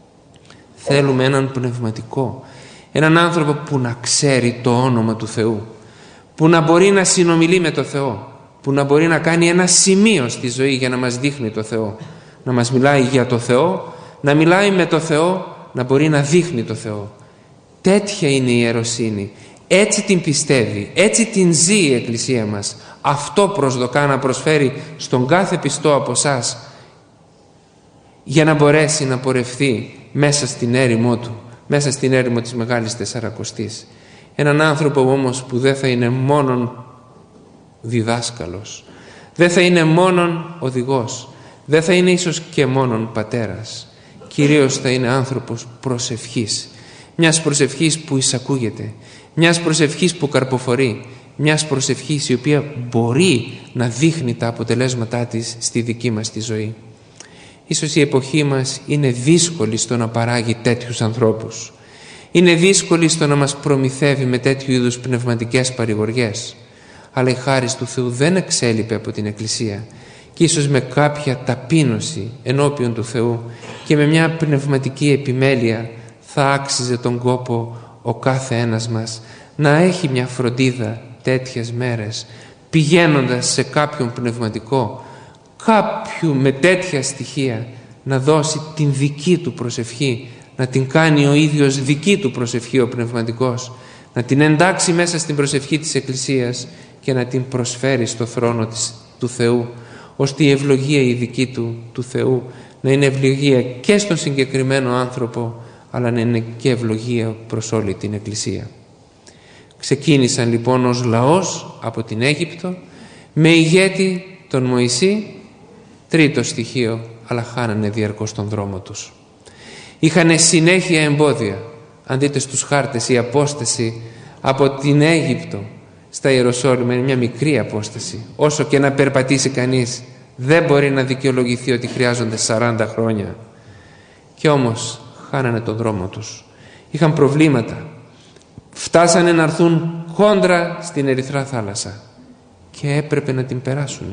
Θέλουμε έναν πνευματικό, έναν άνθρωπο που να ξέρει το όνομα του Θεού, που να μπορεί να συνομιλεί με το Θεό, που να μπορεί να κάνει ένα σημείο στη ζωή για να μας δείχνει το Θεό, να μας μιλάει για το Θεό, να μιλάει με το Θεό, να μπορεί να δείχνει το Θεό. Τέτοια είναι η ιεροσύνη. Έτσι την πιστεύει, έτσι την ζει η Εκκλησία μας. Αυτό προσδοκά να προσφέρει στον κάθε πιστό από εσάς, για να μπορέσει να πορευθεί μέσα στην έρημό του, μέσα στην έρημο της Μεγάλης Τεσσαρακοστής. Έναν άνθρωπο όμως που δεν θα είναι μόνον διδάσκαλος, δεν θα είναι μόνον οδηγός, δεν θα είναι ίσως και μόνον πατέρας. Κυρίως θα είναι άνθρωπος προσευχής, μιας προσευχής που εισακούγεται, μιας προσευχής που καρποφορεί, μιας προσευχής η οποία μπορεί να δείχνει τα αποτελέσματά της στη δική μας τη ζωή. Ίσως η εποχή μας είναι δύσκολη στο να παράγει τέτοιους ανθρώπους. Είναι δύσκολη στο να μας προμηθεύει με τέτοιου είδους πνευματικές παρηγοριές. Αλλά η χάρις του Θεού δεν εξέλιπε από την Εκκλησία, και ίσως με κάποια ταπείνωση ενώπιον του Θεού και με μια πνευματική επιμέλεια θα άξιζε τον κόπο ο κάθε ένας μας να έχει μια φροντίδα τέτοιες μέρες, πηγαίνοντας σε κάποιον πνευματικό, κάποιου με τέτοια στοιχεία, να δώσει την δική του προσευχή, να την κάνει ο ίδιος δική του προσευχή ο πνευματικός, να την εντάξει μέσα στην προσευχή της Εκκλησίας και να την προσφέρει στο θρόνο του Θεού, ώστε η ευλογία η δική του Θεού να είναι ευλογία και στον συγκεκριμένο άνθρωπο, αλλά να είναι και ευλογία προς όλη την Εκκλησία. Ξεκίνησαν λοιπόν ως λαός από την Αίγυπτο με ηγέτη τον Μωυσή, τρίτο στοιχείο, αλλά χάνανε διαρκώς τον δρόμο τους. Είχαν συνέχεια εμπόδια. Αν δείτε στους χάρτες, η απόσταση από την Αίγυπτο στα Ιεροσόλυμα είναι μια μικρή απόσταση. Όσο και να περπατήσει κανείς, δεν μπορεί να δικαιολογηθεί ότι χρειάζονται 40 χρόνια. Και όμως χάνανε τον δρόμο τους. Είχαν προβλήματα. Φτάσανε να έρθουν κόντρα στην Ερυθρά θάλασσα και έπρεπε να την περάσουν.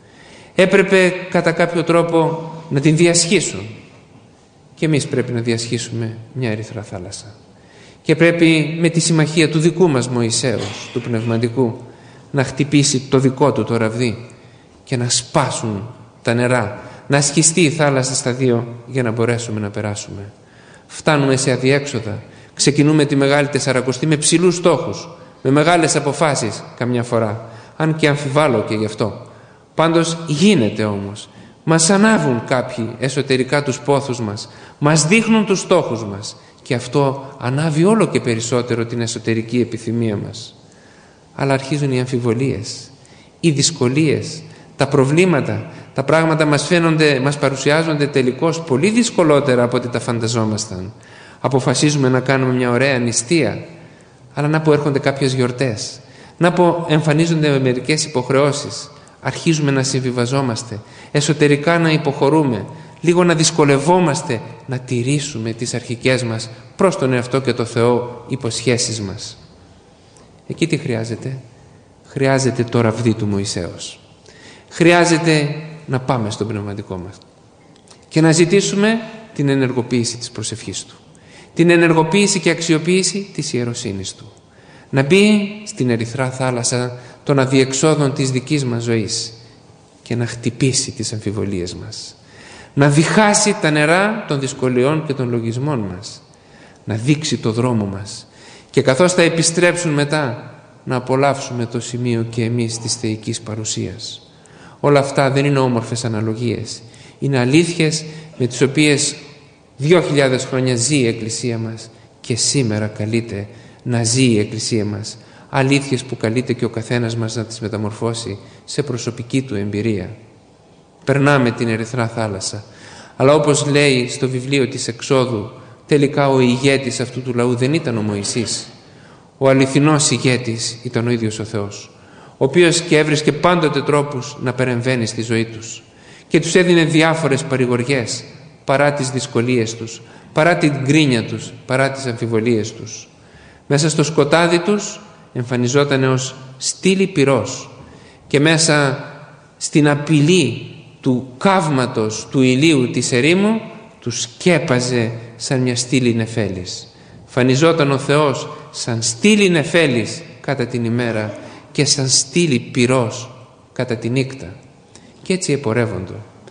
Έπρεπε κατά κάποιο τρόπο να την διασχίσουν. Και εμείς πρέπει να διασχίσουμε μια Ερυθρά θάλασσα. Και πρέπει με τη συμμαχία του δικού μας Μωυσέως, του πνευματικού, να χτυπήσει το δικό του το ραβδί και να σπάσουν τα νερά, να σχιστεί η θάλασσα στα δύο για να μπορέσουμε να περάσουμε. Φτάνουμε σε αδιέξοδα. Ξεκινούμε τη Μεγάλη Τεσσαρακοστή με ψηλούς στόχους, με μεγάλες αποφάσεις καμιά φορά, αν και αμφιβάλλω και γι' αυτό. Πάντως γίνεται όμως. Μας ανάβουν κάποιοι εσωτερικά τους πόθους μας, μας δείχνουν τους στόχους μας και αυτό ανάβει όλο και περισσότερο την εσωτερική επιθυμία μας. Αλλά αρχίζουν οι αμφιβολίες, οι δυσκολίες, τα προβλήματα, τα πράγματα μας παρουσιάζονται τελικώς πολύ δυσκολότερα από ό,τι τα φανταζόμασταν. Αποφασίζουμε να κάνουμε μια ωραία νηστεία, αλλά να που έρχονται κάποιες γιορτές, να που εμφανίζονται μερικές υποχρεώσεις. Αρχίζουμε να συμβιβαζόμαστε, εσωτερικά να υποχωρούμε, λίγο να δυσκολευόμαστε να τηρήσουμε τις αρχικές μας προς τον εαυτό και το Θεό υποσχέσεις μας. Εκεί τι χρειάζεται? Χρειάζεται το ραβδί του Μωυσέως. Χρειάζεται να πάμε στον πνευματικό μας και να ζητήσουμε την ενεργοποίηση της προσευχής του, την ενεργοποίηση και αξιοποίηση της ιεροσύνης του. Να μπει στην Ερυθρά θάλασσα των αδιεξόδων της δικής μας ζωής και να χτυπήσει τις αμφιβολίες μας. Να διχάσει τα νερά των δυσκολιών και των λογισμών μας. Να δείξει το δρόμο μας. Και καθώς θα επιστρέψουν μετά, να απολαύσουμε το σημείο και εμείς της θεϊκής παρουσίας. Όλα αυτά δεν είναι όμορφες αναλογίες. Είναι αλήθειες με τις οποίες 2.000 χρόνια ζει η Εκκλησία μας και σήμερα καλείται να ζει η Εκκλησία μας. Αλήθειες που καλείται και ο καθένας μας να τις μεταμορφώσει σε προσωπική του εμπειρία. Περνάμε την Ερυθρά θάλασσα, αλλά όπως λέει στο βιβλίο της Εξόδου, τελικά ο ηγέτης αυτού του λαού δεν ήταν ο Μωυσής. Ο αληθινός ηγέτης ήταν ο ίδιος ο Θεός, ο οποίος και έβρισκε πάντοτε τρόπους να παρεμβαίνει στη ζωή τους και τους έδινε διάφορες παρηγοριές παρά τις δυσκολίες τους, παρά την γκρίνια τους, παρά τις αμφιβολίες τους. Μέσα στο σκοτάδι τους εμφανιζόταν ως στήλη πυρός και μέσα στην απειλή του καύματος του ηλίου της ερήμου τους σκέπαζε σαν μια στήλη νεφέλης. Φανιζόταν ο Θεός σαν στήλη νεφέλης κατά την ημέρα και σαν στήλη πυρός κατά τη νύχτα. Και έτσι επορεύοντο.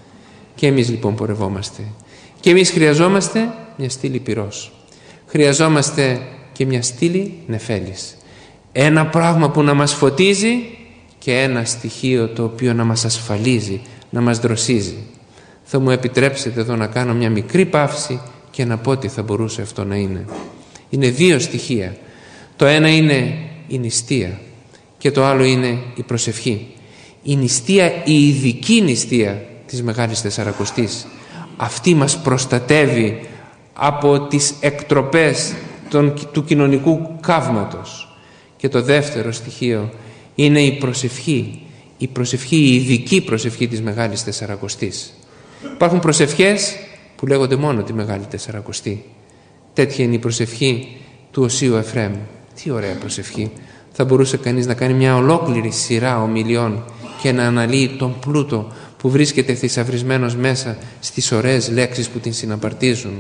Και εμείς λοιπόν πορευόμαστε. Και εμείς χρειαζόμαστε μια στήλη πυρός. Χρειαζόμαστε και μια στήλη νεφέλης. Ένα πράγμα που να μας φωτίζει και ένα στοιχείο το οποίο να μας ασφαλίζει, να μας δροσίζει. Θα μου επιτρέψετε εδώ να κάνω μια μικρή παύση και να πω τι θα μπορούσε αυτό να είναι. Είναι δύο στοιχεία. Το ένα είναι η νηστεία και το άλλο είναι η προσευχή. Η νηστεία, η ειδική νηστεία της Μεγάλης Τεσσαρακοστής, αυτή μας προστατεύει από τις εκτροπές του κοινωνικού καύματος. Και το δεύτερο στοιχείο είναι η προσευχή, η ειδική προσευχή της Μεγάλης Τεσσαρακοστής. Υπάρχουν προσευχές που λέγονται μόνο τη Μεγάλη Τεσσαρακοστή. Τέτοια είναι η προσευχή του Οσίου Εφραίμ. Τι ωραία προσευχή! Θα μπορούσε κανείς να κάνει μια ολόκληρη σειρά ομιλιών και να αναλύει τον πλούτο που βρίσκεται θησαυρισμένος μέσα στις ωραίες λέξεις που την συναπαρτίζουν.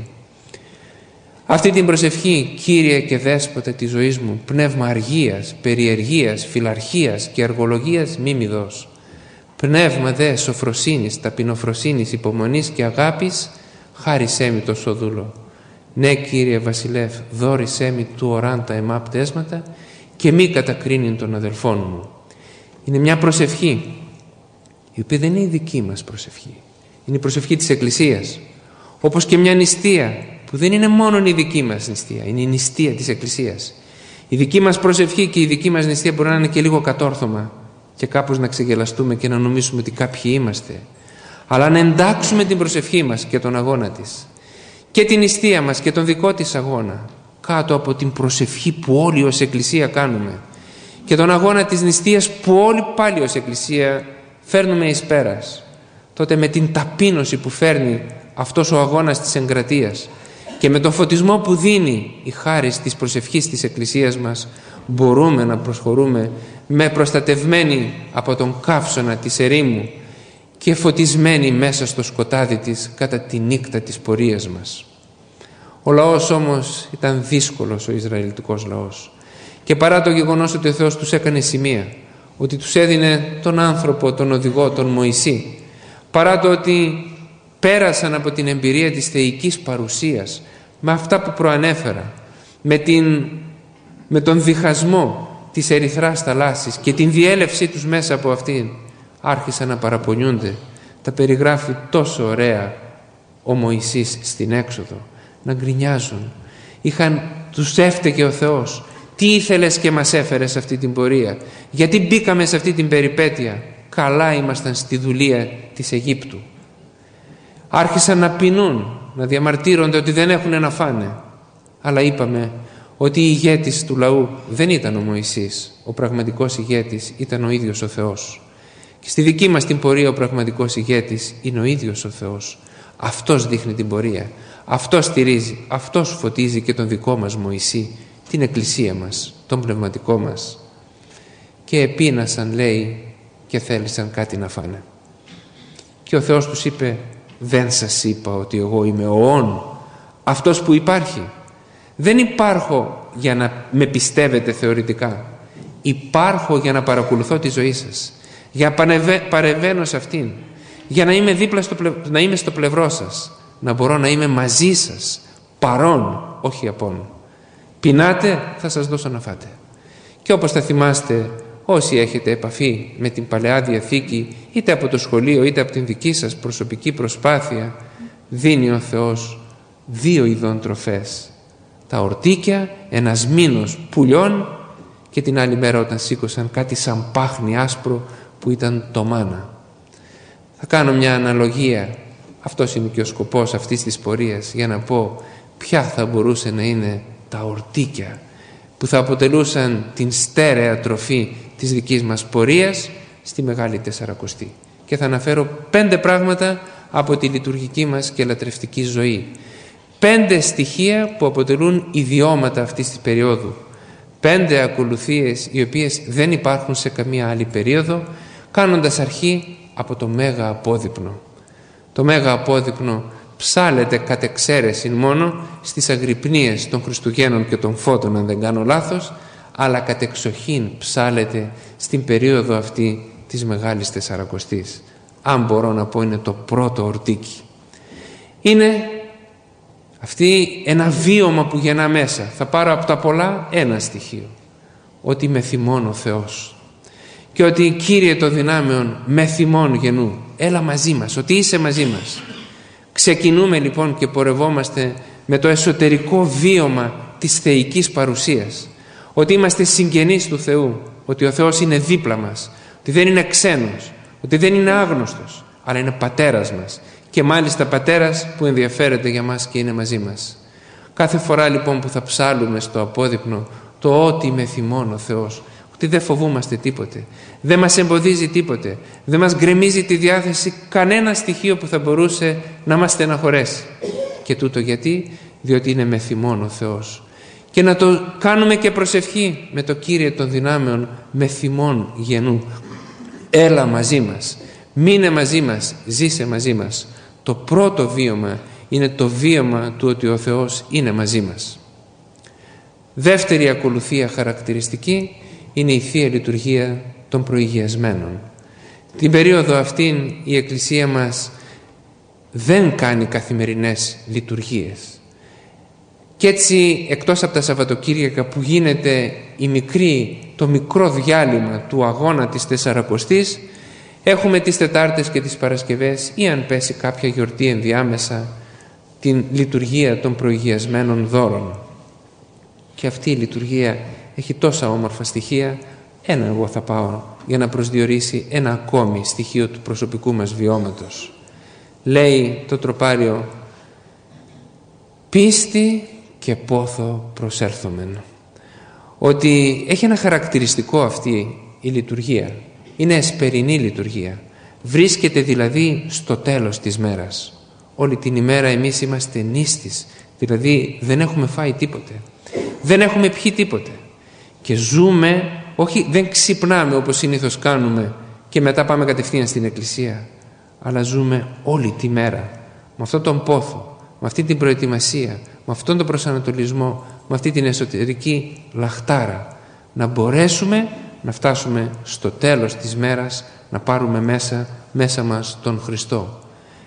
Αυτή την προσευχή, Κύριε και Δέσποτα της ζωής μου, πνεύμα αργίας, περιεργίας, φιλαρχίας και αργολογίας μη μη δώσ. Πνεύμα δε σοφροσύνης, ταπεινοφροσύνης, υπομονής και αγάπης, χάρισέ μη το σοδούλο. Ναι, Κύριε Βασιλεύ, δώρισέ μη του οράν τα εμά πτέσματα και μη κατακρίνειν των αδελφών μου. Είναι μια προσευχή η οποία δεν είναι η δική μας προσευχή. Είναι η προσευχή της Εκκλησίας. Όπως και μια νηστεία που δεν είναι μόνο η δική μας νηστεία, είναι η νηστεία της Εκκλησίας. Η δική μας προσευχή και η δική μας νηστεία μπορεί να είναι και λίγο κατόρθωμα και κάπως να ξεγελαστούμε και να νομίσουμε ότι κάποιοι είμαστε. Αλλά να εντάξουμε την προσευχή μας και τον αγώνα της και την νηστεία μας και τον δικό της αγώνα κάτω από την προσευχή που όλοι ως Εκκλησία κάνουμε και τον αγώνα της νηστείας που όλοι πάλι ως Εκκλησία φέρνουμε εις πέρας, τότε με την ταπείνωση που φέρνει αυτός ο αγώνας της εγκρατείας και με τον φωτισμό που δίνει η χάρις της προσευχής της Εκκλησίας μας, μπορούμε να προσχωρούμε με προστατευμένοι από τον καύσωνα της ερήμου και φωτισμένοι μέσα στο σκοτάδι της κατά τη νύχτα της πορείας μας. Ο λαός όμως ήταν δύσκολος, ο Ισραηλιτικός λαός, και παρά το γεγονός ότι ο Θεός τους έκανε σημεία, ότι τους έδινε τον άνθρωπο, τον οδηγό, τον Μωυσή, παρά το ότι πέρασαν από την εμπειρία της θεϊκής παρουσίας με αυτά που προανέφερα, με τον διχασμό της ερυθράς θαλάσσης και την διέλευσή τους μέσα από αυτήν, άρχισαν να παραπονιούνται. Τα περιγράφει τόσο ωραία ο Μωυσής στην Έξοδο, να γκρινιάζουν. Τους έφταιγε ο Θεός. Τι ήθελες και μας έφερες σε αυτή την πορεία? Γιατί μπήκαμε σε αυτή την περιπέτεια? Καλά ήμασταν στη δουλεία της Αιγύπτου. Άρχισαν να πεινούν, να διαμαρτύρονται ότι δεν έχουν να φάνε. Αλλά είπαμε ότι η ηγέτης του λαού δεν ήταν ο Μωυσής. Ο πραγματικός ηγέτης ήταν ο ίδιος ο Θεός. Και στη δική μας την πορεία ο πραγματικός ηγέτης είναι ο ίδιος ο Θεός. Αυτός δείχνει την πορεία. Αυτός στηρίζει, αυτός φωτίζει και τον δικό μας Μωυσή, την Εκκλησία μας, τον πνευματικό μας. Και επείνασαν, λέει, και θέλησαν κάτι να φάνε. Και ο Θεός τους είπε, δεν σας είπα ότι εγώ είμαι ο Ων, αυτός που υπάρχει? Δεν υπάρχω για να με πιστεύετε θεωρητικά. Υπάρχω για να παρακολουθώ τη ζωή σας, για να παρεμβαίνω σε αυτήν, για να είμαι δίπλα να είμαι στο πλευρό σας, να μπορώ να είμαι μαζί σας, παρών, όχι απόν. Πεινάτε, θα σας δώσω να φάτε. Και όπως θα θυμάστε όσοι έχετε επαφή με την Παλαιά Διαθήκη, είτε από το σχολείο είτε από την δική σας προσωπική προσπάθεια, δίνει ο Θεός δύο ειδών τροφές. Τα ορτίκια, ένας μήνος πουλιών και την άλλη μέρα όταν σήκωσαν κάτι σαν πάχνη άσπρο που ήταν το μάνα. Θα κάνω μια αναλογία, αυτός είναι και ο σκοπός αυτής της πορείας, για να πω ποια θα μπορούσε να είναι τα ορτίκια που θα αποτελούσαν την στέρεα τροφή της δικής μας πορείας στη Μεγάλη Τεσσαρακοστή. Και θα αναφέρω 5 πράγματα από τη λειτουργική μας και λατρευτική ζωή. 5 στοιχεία που αποτελούν ιδιώματα αυτής της περίοδου. 5 ακολουθίες οι οποίες δεν υπάρχουν σε καμία άλλη περίοδο, κάνοντας αρχή από το Μέγα Απόδειπνο. Το Μέγα Απόδειπνο ψάλεται κατ' εξαίρεση μόνο στις αγρυπνίες των Χριστουγέννων και των Φώτων, αν δεν κάνω λάθος, αλλά κατ' εξοχήν ψάλεται στην περίοδο αυτή της Μεγάλης Τεσσαρακοστής. Αν μπορώ να πω, είναι το πρώτο ορτίκι. Είναι αυτή ένα βίωμα που γεννά μέσα. Θα πάρω από τα πολλά ένα στοιχείο, ότι με θυμών ο Θεός και ότι Κύριε των δυνάμεων με θυμών γεννού, έλα μαζί μας, ότι είσαι μαζί μας. Ξεκινούμε λοιπόν και πορευόμαστε με το εσωτερικό βίωμα της θεϊκής παρουσίας, ότι είμαστε συγγενείς του Θεού, ότι ο Θεός είναι δίπλα μας, ότι δεν είναι ξένος, ότι δεν είναι άγνωστος, αλλά είναι πατέρας μας, και μάλιστα πατέρας που ενδιαφέρεται για μας και είναι μαζί μας. Κάθε φορά λοιπόν που θα ψάλουμε στο απόδειπνο το ότι με θυμών ο Θεός, ότι δεν φοβούμαστε τίποτε, δεν μας εμποδίζει τίποτε, δεν μας γκρεμίζει τη διάθεση κανένα στοιχείο που θα μπορούσε να μας στεναχωρέσει. Και τούτο γιατί? Διότι είναι με θυμών ο Θεός. Και να το κάνουμε και προσευχή με το Κύριε των δυνάμεων, με θυμών γενού. Έλα μαζί μας, μείνε μαζί μας, ζήσε μαζί μας. Το πρώτο βίωμα είναι το βίωμα του ότι ο Θεός είναι μαζί μας. Δεύτερη ακολουθία χαρακτηριστική είναι η Θεία Λειτουργία των προηγιασμένων. Την περίοδο αυτήν η Εκκλησία μας δεν κάνει καθημερινές λειτουργίες. Και έτσι, εκτός από τα Σαββατοκύριακα που γίνεται το μικρό διάλειμμα του αγώνα της Τεσσαρακοστής, έχουμε τις Τετάρτες και τις Παρασκευές, ή αν πέσει κάποια γιορτή ενδιάμεσα, την λειτουργία των προηγιασμένων δώρων. Και αυτή η λειτουργία έχει τόσα όμορφα στοιχεία. Ένα εγώ θα πάω για να προσδιορίσει ένα ακόμη στοιχείο του προσωπικού μας βιώματος. Λέει το τροπάριο: πίστη και πόθο προσέλθομεν. Ότι έχει ένα χαρακτηριστικό αυτή η λειτουργία. Είναι εσπερινή λειτουργία. Βρίσκεται δηλαδή στο τέλος της μέρας. Όλη την ημέρα εμείς είμαστε νήστης, δηλαδή δεν έχουμε φάει τίποτε, δεν έχουμε πιει τίποτε, και ζούμε, όχι, δεν ξυπνάμε όπως συνήθως κάνουμε και μετά πάμε κατευθείαν στην εκκλησία, αλλά ζούμε όλη τη μέρα με αυτόν τον πόθο, με αυτή την προετοιμασία, με αυτόν τον προσανατολισμό, με αυτή την εσωτερική λαχτάρα, να μπορέσουμε να φτάσουμε στο τέλος της μέρας, να πάρουμε μέσα μας τον Χριστό.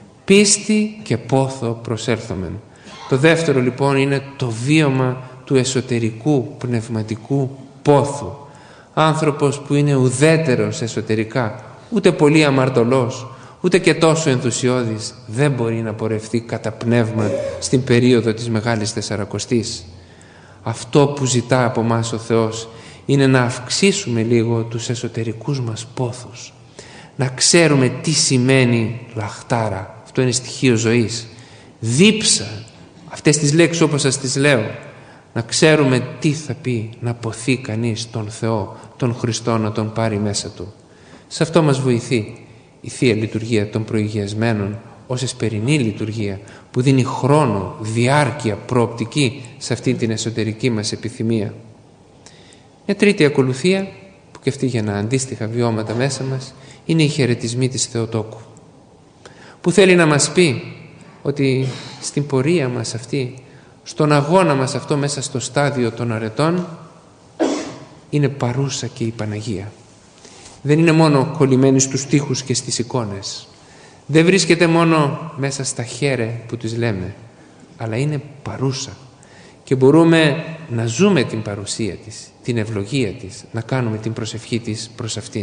Πίστη και πόθο προσέλθομεν. Το δεύτερο λοιπόν είναι το βίωμα του εσωτερικού πνευματικού πόθου. Άνθρωπος που είναι ουδέτερος εσωτερικά, ούτε πολύ αμαρτωλός, ούτε και τόσο ενθουσιώδης, δεν μπορεί να πορευτεί κατά πνεύμα στην περίοδο της Μεγάλης Τεσσαρακοστής. Αυτό που ζητά από μας ο Θεός είναι να αυξήσουμε λίγο τους εσωτερικούς μας πόθους, να ξέρουμε τι σημαίνει λαχτάρα. Αυτό είναι στοιχείο ζωής. Δίψα, αυτές τις λέξεις όπως σας τις λέω, να ξέρουμε τι θα πει να ποθεί κανείς τον Θεό, τον Χριστό, να τον πάρει μέσα του. Σε αυτό μας βοηθεί η Θεία Λειτουργία των προηγιασμένων ως εσπερινή λειτουργία που δίνει χρόνο, διάρκεια, προοπτική σε αυτή την εσωτερική μας επιθυμία. Μια τρίτη ακολουθία που και αυτή για να αντίστοιχα βιώματα μέσα μας είναι οι χαιρετισμοί της Θεοτόκου, που θέλει να μας πει ότι στην πορεία μας αυτή, στον αγώνα μας αυτό μέσα στο στάδιο των αρετών, είναι παρούσα και η Παναγία. Δεν είναι μόνο κολλημένη στους τοίχους και στις εικόνες, δεν βρίσκεται μόνο μέσα στα χέρε που τις λέμε, αλλά είναι παρούσα και μπορούμε να ζούμε την παρουσία της, την ευλογία της, να κάνουμε την προσευχή της προς αυτήν.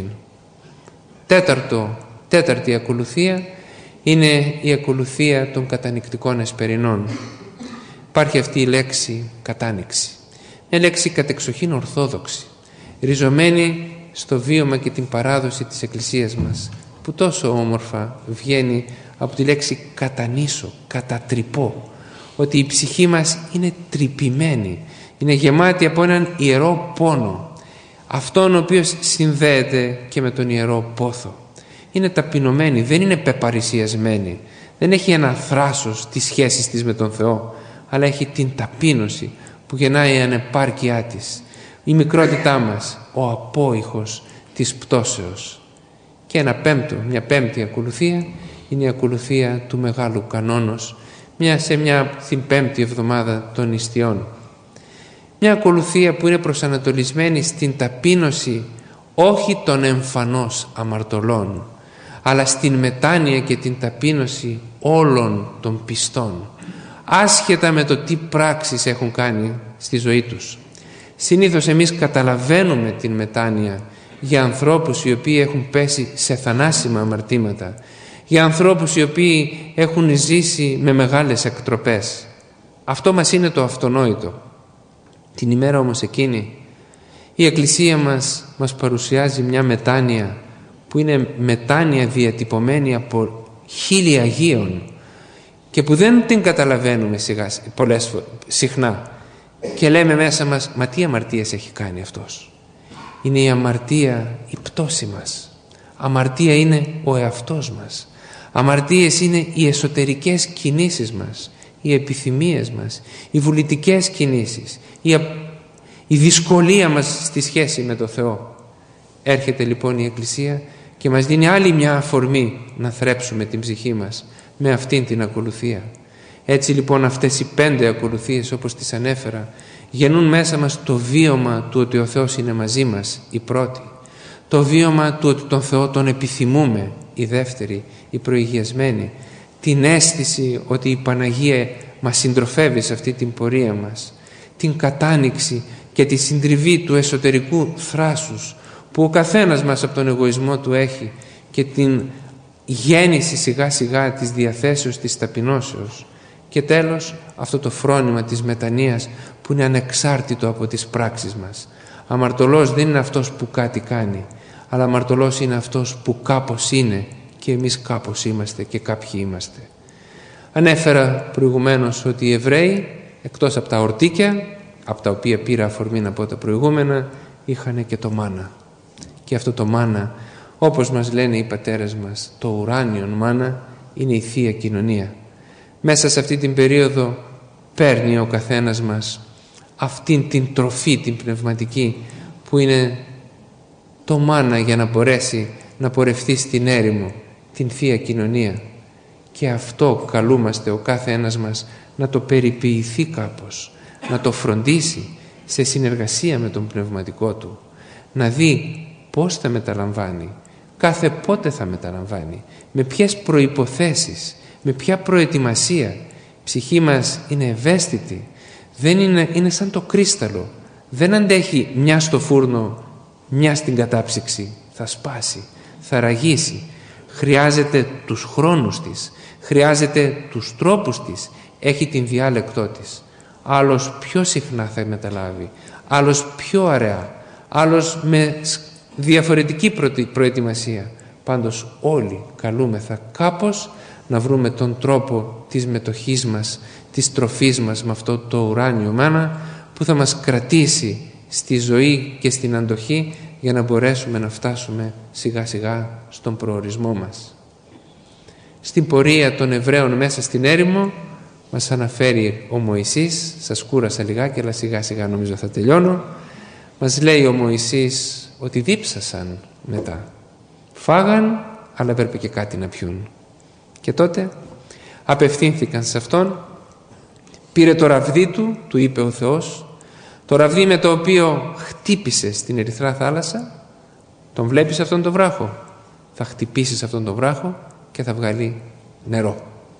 Τέταρτη ακολουθία είναι η ακολουθία των κατανυκτικών εσπερινών. Υπάρχει αυτή η λέξη κατάνυξη, μια λέξη κατεξοχήν ορθόδοξη, ριζωμένη στο βίωμα και την παράδοση της Εκκλησίας μας, που τόσο όμορφα βγαίνει από τη λέξη κατανύσω, κατατρυπώ, ότι η ψυχή μας είναι τρυπημένη, είναι γεμάτη από έναν ιερό πόνο, αυτόν ο οποίος συνδέεται και με τον ιερό πόθο. Είναι ταπεινωμένη, δεν είναι πεπαρισιασμένη, δεν έχει ένα θράσος της σχέσης της με τον Θεό, αλλά έχει την ταπείνωση που γεννάει η ανεπάρκειά της, η μικρότητά μας, ο απόϊχος της πτώσεως. Και μια πέμπτη ακολουθία είναι η ακολουθία του Μεγάλου Κανόνος, στην πέμπτη εβδομάδα των νηστιών. Μια ακολουθία που είναι προσανατολισμένη στην ταπείνωση όχι των εμφανώς αμαρτωλών, αλλά στην μετάνοια και την ταπείνωση όλων των πιστών, άσχετα με το τι πράξεις έχουν κάνει στη ζωή τους. Συνήθως εμείς καταλαβαίνουμε την μετάνοια για ανθρώπους οι οποίοι έχουν πέσει σε θανάσιμα αμαρτήματα, για ανθρώπους οι οποίοι έχουν ζήσει με μεγάλες εκτροπές. Αυτό μας είναι το αυτονόητο. Την ημέρα όμως εκείνη Η Εκκλησία μας παρουσιάζει μια μετάνοια που είναι μετάνοια διατυπωμένη από 1000 Αγίων και που δεν την καταλαβαίνουμε συχνά και λέμε μέσα μας, μα τι αμαρτίες έχει κάνει αυτός? Είναι η αμαρτία η πτώση μας. Αμαρτία είναι ο εαυτός μας. Αμαρτίες είναι οι εσωτερικές κινήσεις μας, οι επιθυμίες μας, οι βουλητικές κινήσεις, η δυσκολία μας στη σχέση με το Θεό. Έρχεται λοιπόν η Εκκλησία και μας δίνει άλλη μια αφορμή να θρέψουμε την ψυχή μας με αυτήν την ακολουθία. Έτσι λοιπόν αυτές οι 5 ακολουθίες, όπως τις ανέφερα, γεννούν μέσα μας το βίωμα του ότι ο Θεός είναι μαζί μας, η πρώτη. Το βίωμα του ότι τον Θεό τον επιθυμούμε, η δεύτερη, η προηγιασμένη. Την αίσθηση ότι η Παναγία μας συντροφεύει σε αυτή την πορεία μας. Την κατάνοιξη και τη συντριβή του εσωτερικού θράσους που ο καθένας μας από τον εγωισμό του έχει και την γέννηση σιγά σιγά της διαθέσεως, της ταπεινώσεως. Και τέλος αυτό το φρόνημα της μετανοίας που είναι ανεξάρτητο από τις πράξεις μας. Αμαρτωλός δεν είναι αυτός που κάτι κάνει, αλλά αμαρτωλός είναι αυτός που κάπως είναι και εμείς κάπως είμαστε και κάποιοι είμαστε. Ανέφερα προηγουμένως ότι οι Εβραίοι, εκτός από τα ορτίκια, από τα οποία πήρα αφορμή να πω τα προηγούμενα, είχαν και το μάνα. Και αυτό το μάνα, όπως μας λένε οι πατέρες μας, το ουράνιον μάνα, είναι η Θεία Κοινωνία. Μέσα σε αυτή την περίοδο παίρνει ο καθένας μας αυτήν την τροφή, την πνευματική, που είναι το μάνα για να μπορέσει να πορευτεί στην έρημο, την Θεία Κοινωνία. Και αυτό καλούμαστε ο κάθε ένας μας να το περιποιηθεί κάπως, να το φροντίσει σε συνεργασία με τον πνευματικό του, να δει πώς θα μεταλαμβάνει, κάθε πότε θα μεταλαμβάνει, με ποιες προϋποθέσεις, με ποια προετοιμασία. Η ψυχή μας είναι ευαίσθητη, είναι σαν το κρίσταλο, δεν αντέχει μια στο φούρνο, μια στην κατάψυξη, θα σπάσει, θα ραγίσει. Χρειάζεται τους χρόνους της, χρειάζεται τους τρόπους της, έχει την διάλεκτό της. Άλλος πιο συχνά θα μεταλάβει, άλλος πιο αραιά, άλλος με διαφορετική προετοιμασία. Πάντως όλοι καλούμεθα κάπως να βρούμε τον τρόπο της μετοχής μας, της τροφής μας με αυτό το ουράνιο μάνα που θα μας κρατήσει στη ζωή και στην αντοχή για να μπορέσουμε να φτάσουμε σιγά σιγά στον προορισμό μας. Στην πορεία των Εβραίων μέσα στην έρημο μας αναφέρει ο Μωυσής, σας κούρασα λιγάκι αλλά σιγά σιγά νομίζω θα τελειώνω. Μας λέει ο Μωυσής ότι δίψασαν μετά, φάγαν αλλά έπρεπε και κάτι να πιούν. Και τότε απευθύνθηκαν σε αυτόν, πήρε το ραβδί του είπε ο Θεός, το ραβδί με το οποίο χτύπησε στην Ερυθρά θάλασσα. Τον βλέπεις αυτόν τον βράχο? Θα χτυπήσεις αυτόν τον βράχο και θα βγάλει νερό.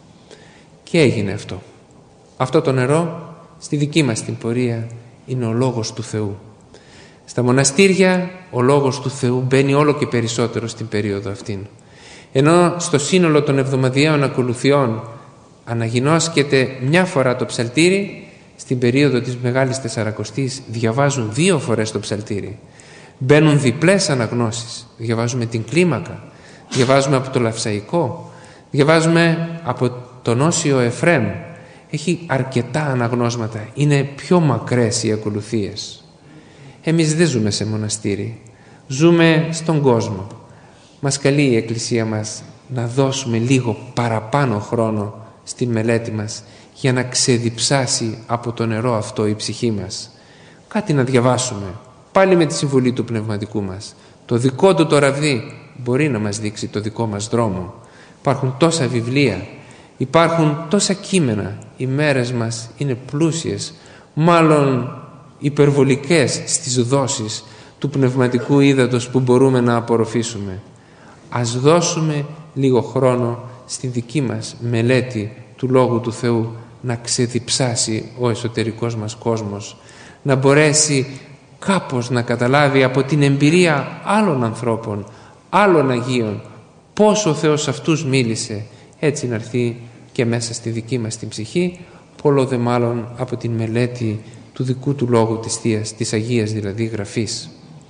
Και έγινε αυτό. Αυτό το νερό στη δική μας την πορεία είναι ο Λόγος του Θεού. Στα μοναστήρια ο Λόγος του Θεού μπαίνει όλο και περισσότερο στην περίοδο αυτήν. Ενώ στο σύνολο των εβδομαδιαίων ακολουθιών αναγινώσκεται μια φορά το ψαλτήρι, στην περίοδο της Μεγάλης Τεσσαρακοστής διαβάζουν 2 φορές το ψαλτήρι. Μπαίνουν διπλές αναγνώσεις. Διαβάζουμε την κλίμακα, διαβάζουμε από το Λαυσαϊκό, διαβάζουμε από τον Όσιο Εφρέμ. Έχει αρκετά αναγνώσματα. Είναι πιο μακρές οι ακολουθίες. Εμείς δεν ζούμε σε μοναστήρι. Ζούμε στον κόσμο. Μας καλεί η Εκκλησία μας να δώσουμε λίγο παραπάνω χρόνο στην μελέτη μας για να ξεδιψάσει από το νερό αυτό η ψυχή μας. Κάτι να διαβάσουμε, πάλι με τη συμβουλή του πνευματικού μας. Το δικό του το ραβδί μπορεί να μας δείξει το δικό μας δρόμο. Υπάρχουν τόσα βιβλία, υπάρχουν τόσα κείμενα. Οι μέρες μας είναι πλούσιες, μάλλον υπερβολικές στις δόσεις του πνευματικού ύδατος που μπορούμε να απορροφήσουμε. Ας δώσουμε λίγο χρόνο στη δική μας μελέτη του Λόγου του Θεού να ξεδιψάσει ο εσωτερικός μας κόσμος, να μπορέσει κάπως να καταλάβει από την εμπειρία άλλων ανθρώπων, άλλων Αγίων, πώς ο Θεός αυτούς μίλησε, έτσι να έρθει και μέσα στη δική μας την ψυχή, πολλό δε μάλλον από την μελέτη του δικού του λόγου της Θείας, της Αγίας δηλαδή Γραφής.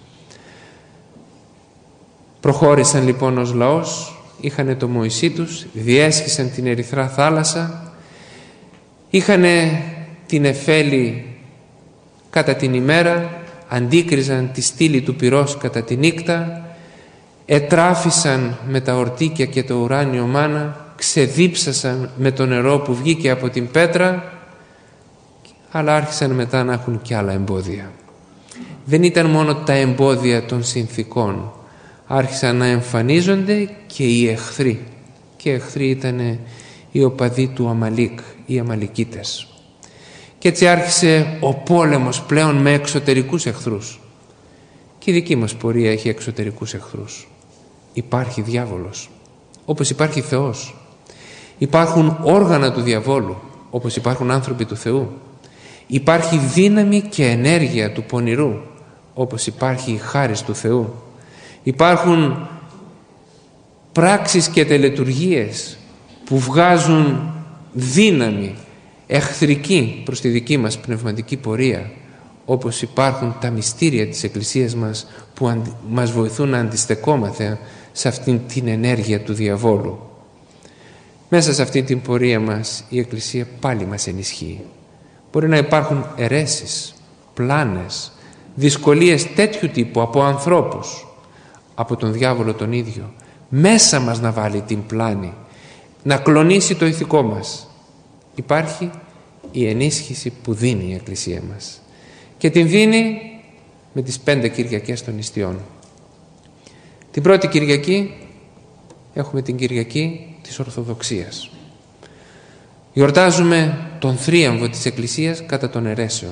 Προχώρησαν λοιπόν ως λαός, είχαν το Μωυσή τους, διέσχισαν την Ερυθρά θάλασσα, είχαν την Εφέλη κατά την ημέρα, αντίκριζαν τη στήλη του πυρός κατά τη νύχτα, ετράφησαν με τα ορτίκια και το ουράνιο μάνα, ξεδίψασαν με το νερό που βγήκε από την πέτρα, αλλά άρχισαν μετά να έχουν και άλλα εμπόδια. Δεν ήταν μόνο τα εμπόδια των συνθήκων, άρχισαν να εμφανίζονται και οι εχθροί. Και οι εχθροί ήταν οι οπαδοί του Αμαλίκ, οι Αμαλικίτες. Και έτσι άρχισε ο πόλεμος πλέον με εξωτερικούς εχθρούς. Και η δική μας πορεία έχει εξωτερικούς εχθρούς. Υπάρχει διάβολος, όπως υπάρχει Θεός. Υπάρχουν όργανα του διαβόλου, όπως υπάρχουν άνθρωποι του Θεού. Υπάρχει δύναμη και ενέργεια του πονηρού, όπως υπάρχει η χάρις του Θεού. Υπάρχουν πράξεις και τελετουργίες που βγάζουν δύναμη εχθρική προς τη δική μας πνευματική πορεία, όπως υπάρχουν τα μυστήρια της Εκκλησίας μας που μας βοηθούν να αντιστεκόμαστε σε αυτήν την ενέργεια του διαβόλου. Μέσα σε αυτή την πορεία μας η Εκκλησία πάλι μας ενισχύει. Μπορεί να υπάρχουν αιρέσεις, πλάνες, δυσκολίες τέτοιου τύπου από ανθρώπους, από τον διάβολο τον ίδιο, μέσα μας να βάλει την πλάνη, να κλονίσει το ηθικό μας. Υπάρχει η ενίσχυση που δίνει η Εκκλησία μας και την δίνει με τις 5 Κυριακές των Ιστιών. Την πρώτη Κυριακή έχουμε την Κυριακή της Ορθοδοξίας. Γιορτάζουμε τον θρίαμβο της Εκκλησίας κατά των αιρέσεων.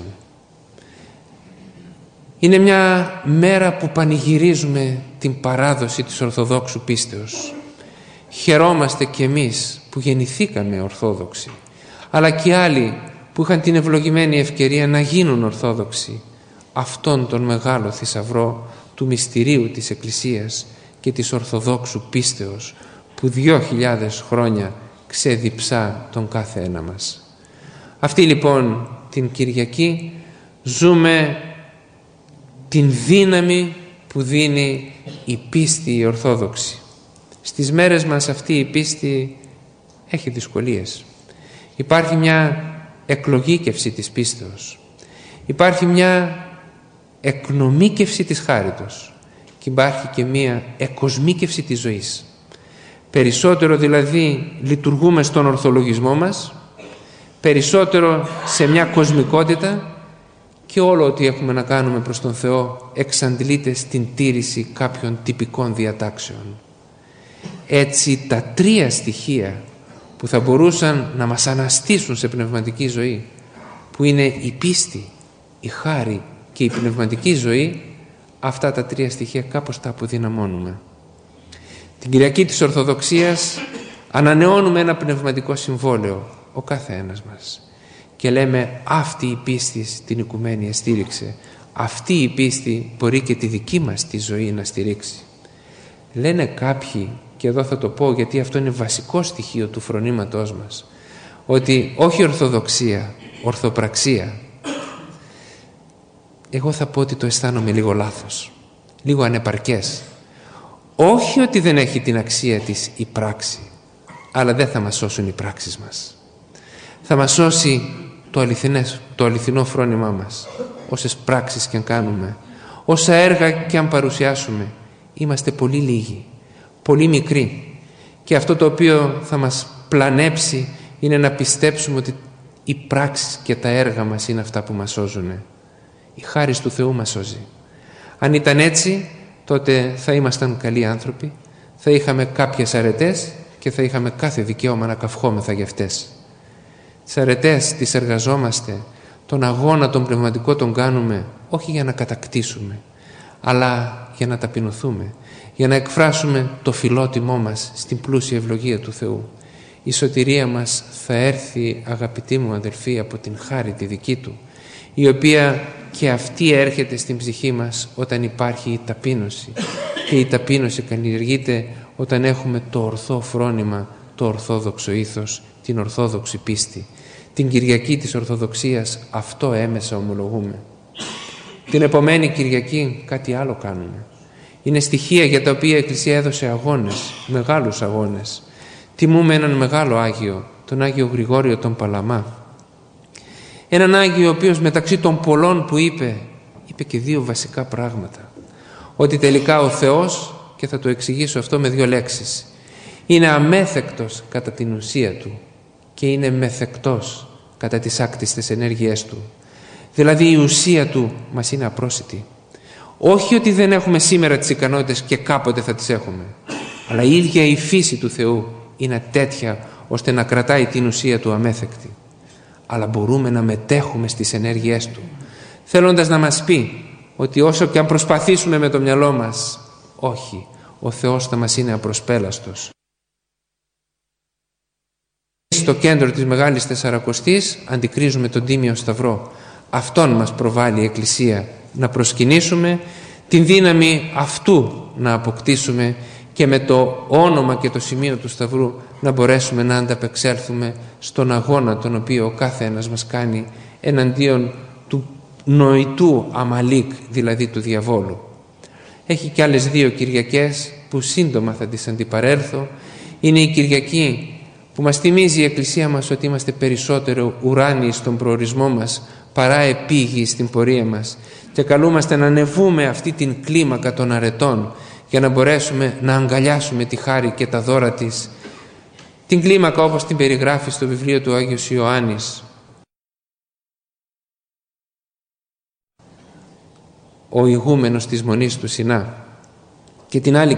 Είναι μια μέρα που πανηγυρίζουμε την παράδοση της Ορθοδόξου πίστεως. Χαιρόμαστε κι εμείς που γεννηθήκαμε Ορθόδοξοι, αλλά και άλλοι που είχαν την ευλογημένη ευκαιρία να γίνουν Ορθόδοξοι, αυτόν τον μεγάλο θησαυρό του μυστηρίου της Εκκλησίας και της Ορθοδόξου πίστεως που 2.000 χρόνια ξεδιψά τον κάθε ένα μας. Αυτή λοιπόν την Κυριακή ζούμε την δύναμη που δίνει η πίστη η Ορθόδοξη. Στις μέρες μας αυτή η πίστη έχει δυσκολίες. Υπάρχει μια εκλογήκευση της πίστεως. Υπάρχει μια εκνομίκευση της χάριτος και υπάρχει και μια εκοσμίκευση της ζωής. Περισσότερο δηλαδή λειτουργούμε στον ορθολογισμό μας, περισσότερο σε μια κοσμικότητα και όλο ό,τι έχουμε να κάνουμε προς τον Θεό εξαντλείται στην τήρηση κάποιων τυπικών διατάξεων. Έτσι τα 3 στοιχεία που θα μπορούσαν να μας αναστήσουν σε πνευματική ζωή, που είναι η πίστη, η χάρη και η πνευματική ζωή, αυτά τα 3 στοιχεία κάπως τα αποδυναμώνουμε. Την Κυριακή της Ορθοδοξίας ανανεώνουμε ένα πνευματικό συμβόλαιο ο κάθε ένας μας και λέμε αυτή η πίστη την οικουμένη στήριξε, αυτή η πίστη μπορεί και τη δική μας τη ζωή να στηρίξει. Λένε κάποιοι, και εδώ θα το πω γιατί αυτό είναι βασικό στοιχείο του φρονήματός μας, ότι όχι ορθοδοξία, ορθοπραξία. Εγώ θα πω ότι το αισθάνομαι λίγο λάθος, λίγο ανεπαρκές. Όχι ότι δεν έχει την αξία της η πράξη, αλλά δεν θα μας σώσουν οι πράξεις μας. Θα μας σώσει το αληθινό φρόνημά μας. Όσες πράξεις και αν κάνουμε, όσα έργα και αν παρουσιάσουμε, είμαστε πολύ λίγοι, πολύ μικροί. Και αυτό το οποίο θα μας πλανέψει είναι να πιστέψουμε ότι οι πράξεις και τα έργα μας είναι αυτά που μας σώζουν. Η χάρις του Θεού μας σώζει. Αν ήταν έτσι, τότε θα ήμασταν καλοί άνθρωποι, θα είχαμε κάποιες αρετές και θα είχαμε κάθε δικαίωμα να καυχόμεθα για αυτές. Τις αρετές τις εργαζόμαστε, τον αγώνα τον πνευματικό τον κάνουμε όχι για να κατακτήσουμε, αλλά για να ταπεινωθούμε, για να εκφράσουμε το φιλότιμό μας στην πλούσια ευλογία του Θεού. Η σωτηρία μας θα έρθει, αγαπητοί μου αδελφοί, από την χάρη τη δική Του, η οποία και αυτή έρχεται στην ψυχή μας όταν υπάρχει η ταπείνωση, και η ταπείνωση καλλιεργείται όταν έχουμε το ορθό φρόνημα, το ορθόδοξο ήθος, την ορθόδοξη πίστη, Την Κυριακή της Ορθοδοξίας αυτό έμεσα ομολογούμε. Την επομένη Κυριακή κάτι άλλο κάνουμε. Είναι στοιχεία για τα οποία η Εκκλησία έδωσε αγώνες, μεγάλους αγώνες. Τιμούμε έναν μεγάλο Άγιο, τον Άγιο Γρηγόριο τον Παλαμά. Έναν Άγιο ο οποίος μεταξύ των πολλών που είπε και δύο βασικά πράγματα. Ότι τελικά ο Θεός, και θα το εξηγήσω αυτό με δύο λέξεις, είναι αμέθεκτος κατά την ουσία Του και είναι μεθεκτός κατά τις άκτιστες ενέργειές Του. Δηλαδή η ουσία Του μας είναι απρόσιτη. Όχι ότι δεν έχουμε σήμερα τις ικανότητες και κάποτε θα τις έχουμε, αλλά η ίδια η φύση του Θεού είναι τέτοια ώστε να κρατάει την ουσία Του αμέθεκτη. Αλλά μπορούμε να μετέχουμε στις ενέργειές Του, θέλοντας να μας πει ότι όσο και αν προσπαθήσουμε με το μυαλό μας, όχι, ο Θεός θα μας είναι απροσπέλαστος. Στο κέντρο της Μεγάλης Τεσσαρακοστής αντικρίζουμε τον Τίμιο Σταυρό. Αυτόν μας προβάλλει η Εκκλησία να προσκυνήσουμε, την δύναμη αυτού να αποκτήσουμε και με το όνομα και το σημείο του Σταυρού να μπορέσουμε να ανταπεξέλθουμε στον αγώνα τον οποίο ο κάθε ένας μας κάνει εναντίον του νοητού Αμαλίκ, δηλαδή του διαβόλου. Έχει και άλλες δύο Κυριακές που σύντομα θα τις αντιπαρέλθω. Είναι η Κυριακή που μας θυμίζει η Εκκλησία μας ότι είμαστε περισσότερο ουράνιοι στον προορισμό μας παρά επίγειοι στην πορεία μας και καλούμαστε να ανεβούμε αυτή την κλίμακα των αρετών για να μπορέσουμε να αγκαλιάσουμε τη χάρη και τα δώρα της. Την κλίμακα όπως την περιγράφει στο βιβλίο του Άγιος Ιωάννης ο ηγούμενος της Μονής του Σινά. Και την άλλη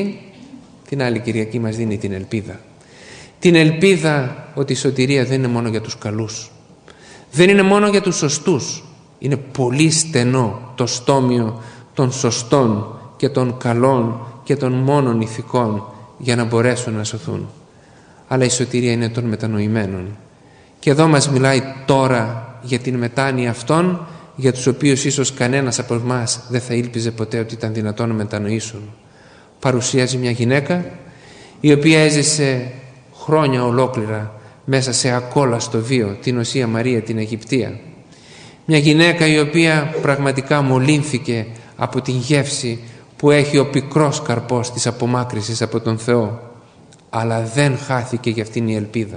Κυριακή μας δίνει την ελπίδα. Την ελπίδα ότι η σωτηρία δεν είναι μόνο για τους καλούς. Δεν είναι μόνο για τους σωστούς. Είναι πολύ στενό το στόμιο των σωστών και των καλών και των μόνων ηθικών για να μπορέσουν να σωθούν. Αλλά η σωτηρία είναι των μετανοημένων. Και εδώ μας μιλάει τώρα για την μετάνοια αυτών για τους οποίους ίσως κανένας από εμάς δεν θα ήλπιζε ποτέ ότι ήταν δυνατόν να μετανοήσουν. Παρουσιάζει μια γυναίκα η οποία έζησε χρόνια ολόκληρα μέσα σε ακόλαστο βίο, την Οσία Μαρία την Αιγυπτία. Μια γυναίκα η οποία πραγματικά μολύνθηκε από την γεύση που έχει ο πικρός καρπός της απομάκρυσης από τον Θεό, αλλά δεν χάθηκε για αυτήν η ελπίδα.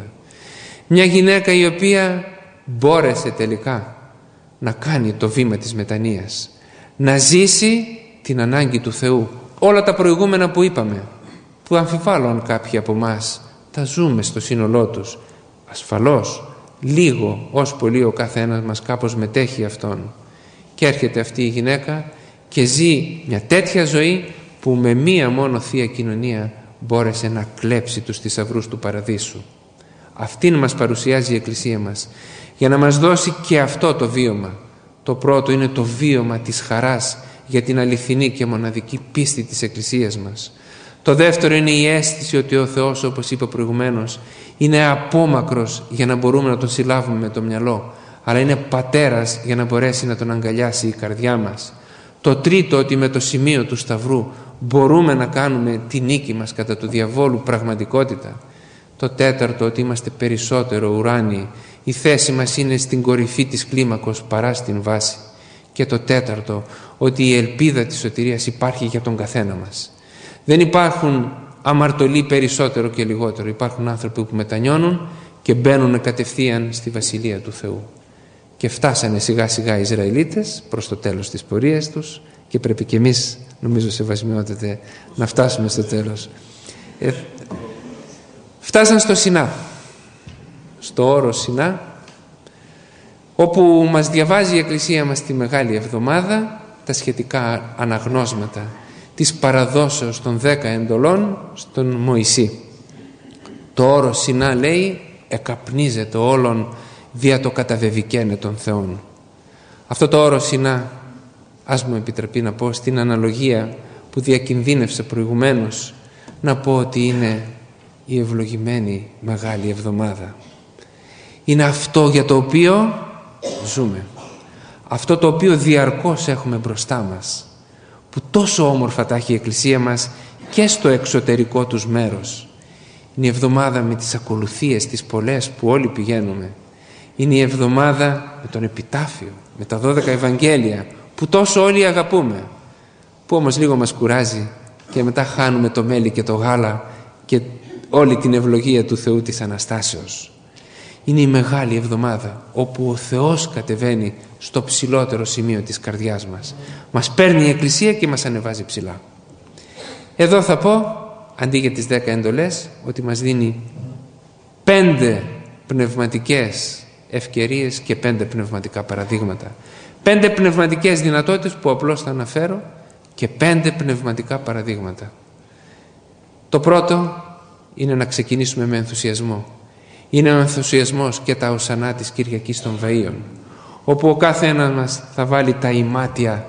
Μια γυναίκα η οποία μπόρεσε τελικά να κάνει το βήμα της μετανοίας, να ζήσει την ανάγκη του Θεού. Όλα τα προηγούμενα που είπαμε, που αμφιβάλλω αν κάποιοι από εμάς τα ζούμε στο σύνολό τους, ασφαλώς λίγο ως πολύ ο κάθε ένας μας κάπως μετέχει αυτόν, και έρχεται αυτή η γυναίκα και ζει μια τέτοια ζωή που με μία μόνο Θεία Κοινωνία μπόρεσε να κλέψει τους θησαυρούς του παραδείσου. Αυτήν μας παρουσιάζει η Εκκλησία μας για να μας δώσει και αυτό το βίωμα. Το πρώτο είναι το βίωμα της χαράς για την αληθινή και μοναδική πίστη της Εκκλησίας μας. Το δεύτερο είναι η αίσθηση ότι ο Θεός, όπως είπα προηγουμένως, είναι απόμακρος για να μπορούμε να τον συλλάβουμε με το μυαλό, αλλά είναι πατέρας για να μπορέσει να τον αγκαλιάσει η καρδιά μας. Το τρίτο, ότι με το σημείο του Σταυρού μπορούμε να κάνουμε τη νίκη μας κατά του διαβόλου πραγματικότητα. Το τέταρτο, ότι είμαστε περισσότερο ουράνιοι. Η θέση μας είναι στην κορυφή της κλίμακος παρά στην βάση. Και το τέταρτο, ότι η ελπίδα της σωτηρίας υπάρχει για τον καθένα μας. Δεν υπάρχουν αμαρτωλοί περισσότερο και λιγότερο. Υπάρχουν άνθρωποι που μετανιώνουν και μπαίνουν κατευθείαν στη Βασιλεία του Θεού. Και φτάσανε σιγά σιγά οι Ισραηλίτες προς το τέλος της πορείας τους και πρέπει και εμείς, νομίζω σεβασμιότατε, να φτάσουμε στο τέλος. Φτάσαν στο Σινά, στο όρος Σινά, όπου μας διαβάζει η Εκκλησία μας τη Μεγάλη Εβδομάδα τα σχετικά αναγνώσματα της παραδόσεως των 10 εντολών στον Μωυσή. Το όρος Σινά, λέει, εκαπνίζεται όλων δια το καταβεβικένε των Θεών. Αυτό το όρος Σινά, ας μου επιτραπεί να πω στην αναλογία που διακινδύνευσε προηγουμένως, να πω ότι είναι η ευλογημένη Μεγάλη Εβδομάδα. Είναι αυτό για το οποίο ζούμε, αυτό το οποίο διαρκώς έχουμε μπροστά μας, που τόσο όμορφα τα έχει η Εκκλησία μας και στο εξωτερικό τους μέρος. Είναι η εβδομάδα με τις ακολουθίες τις πολλές που όλοι πηγαίνουμε. Είναι η εβδομάδα με τον Επιτάφιο, με τα 12 Ευαγγέλια, που τόσο όλοι αγαπούμε, που όμως λίγο μας κουράζει και μετά χάνουμε το μέλι και το γάλα και όλη την ευλογία του Θεού της Αναστάσεως. Είναι η μεγάλη εβδομάδα όπου ο Θεός κατεβαίνει στο ψηλότερο σημείο της καρδιάς μας. Μας παίρνει η Εκκλησία και μας ανεβάζει ψηλά. Εδώ θα πω, αντί για τις 10 εντολές, ότι μας δίνει 5 πνευματικές ευκαιρίες και 5 πνευματικά παραδείγματα. 5 πνευματικές δυνατότητες που απλώς θα αναφέρω και 5 πνευματικά παραδείγματα. Το πρώτο είναι να ξεκινήσουμε με ενθουσιασμό. Είναι ο ενθουσιασμός και τα οσανά της Κυριακής των Βαΐων, όπου ο κάθε ένας μας θα βάλει τα ημάτια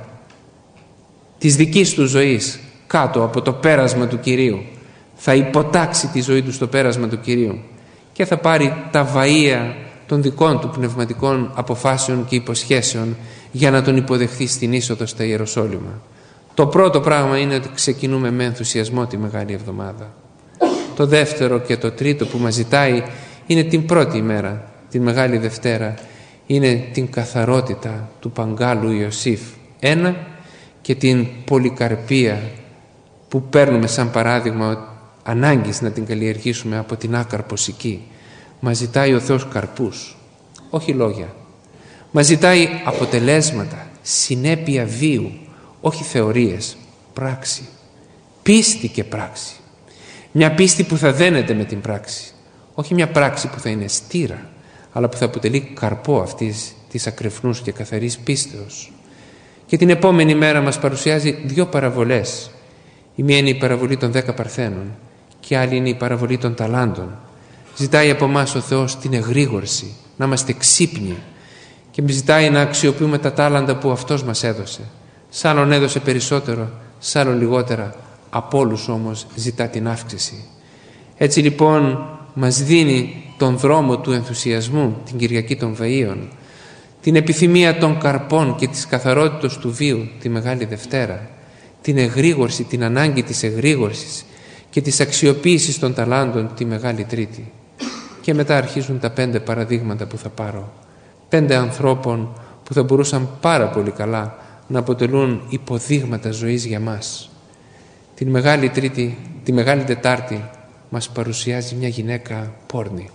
της δικής του ζωής κάτω από το πέρασμα του Κυρίου. Θα υποτάξει τη ζωή του στο πέρασμα του Κυρίου και θα πάρει τα βαΐα των δικών του πνευματικών αποφάσεων και υποσχέσεων για να τον υποδεχθεί στην είσοδο στα Ιεροσόλυμα. Το πρώτο πράγμα είναι ότι ξεκινούμε με ενθουσιασμό τη Μεγάλη Εβδομάδα. Το δεύτερο και το τρίτο που μας ζητάει είναι την πρώτη ημέρα, την Μεγάλη Δευτέρα, είναι την καθαρότητα του Παγκάλου Ιωσήφ. Ένα, και την πολυκαρπία που παίρνουμε σαν παράδειγμα ανάγκης να την καλλιεργήσουμε από την άκαρποσική. Μας ζητάει ο Θεός καρπούς, όχι λόγια. Μας ζητάει αποτελέσματα, συνέπεια βίου, όχι θεωρίες, πράξη. Πίστη και πράξη. Μια πίστη που θα δένεται με την πράξη. Όχι μια πράξη που θα είναι στήρα, αλλά που θα αποτελεί καρπό αυτής της ακρεφνούς και καθαρής πίστεως. Και την επόμενη μέρα μας παρουσιάζει 2 παραβολές. Η μία είναι η παραβολή των 10 παρθένων και η άλλη είναι η παραβολή των ταλάντων. Ζητάει από εμάς ο Θεός την εγρήγορση, να είμαστε ξύπνοι, και μας ζητάει να αξιοποιούμε τα τάλαντα που Αυτός μας έδωσε. Σ' άλλον έδωσε περισσότερο, σ' άλλον λιγότερα, από όλους όμως ζητά την αύξηση. Έτσι λοιπόν μας δίνει τον δρόμο του ενθουσιασμού την Κυριακή των Βαΐων, την επιθυμία των καρπών και της καθαρότητας του βίου τη Μεγάλη Δευτέρα, την εγρήγορση, την ανάγκη της εγρήγορσης και της αξιοποίησης των ταλάντων τη Μεγάλη Τρίτη. Και μετά αρχίζουν τα 5 παραδείγματα που θα πάρω. 5 ανθρώπων που θα μπορούσαν πάρα πολύ καλά να αποτελούν υποδείγματα ζωής για μας. Την Μεγάλη Τρίτη, τη Μεγάλη Τετάρτη μας παρουσιάζει μια γυναίκα πόρνη.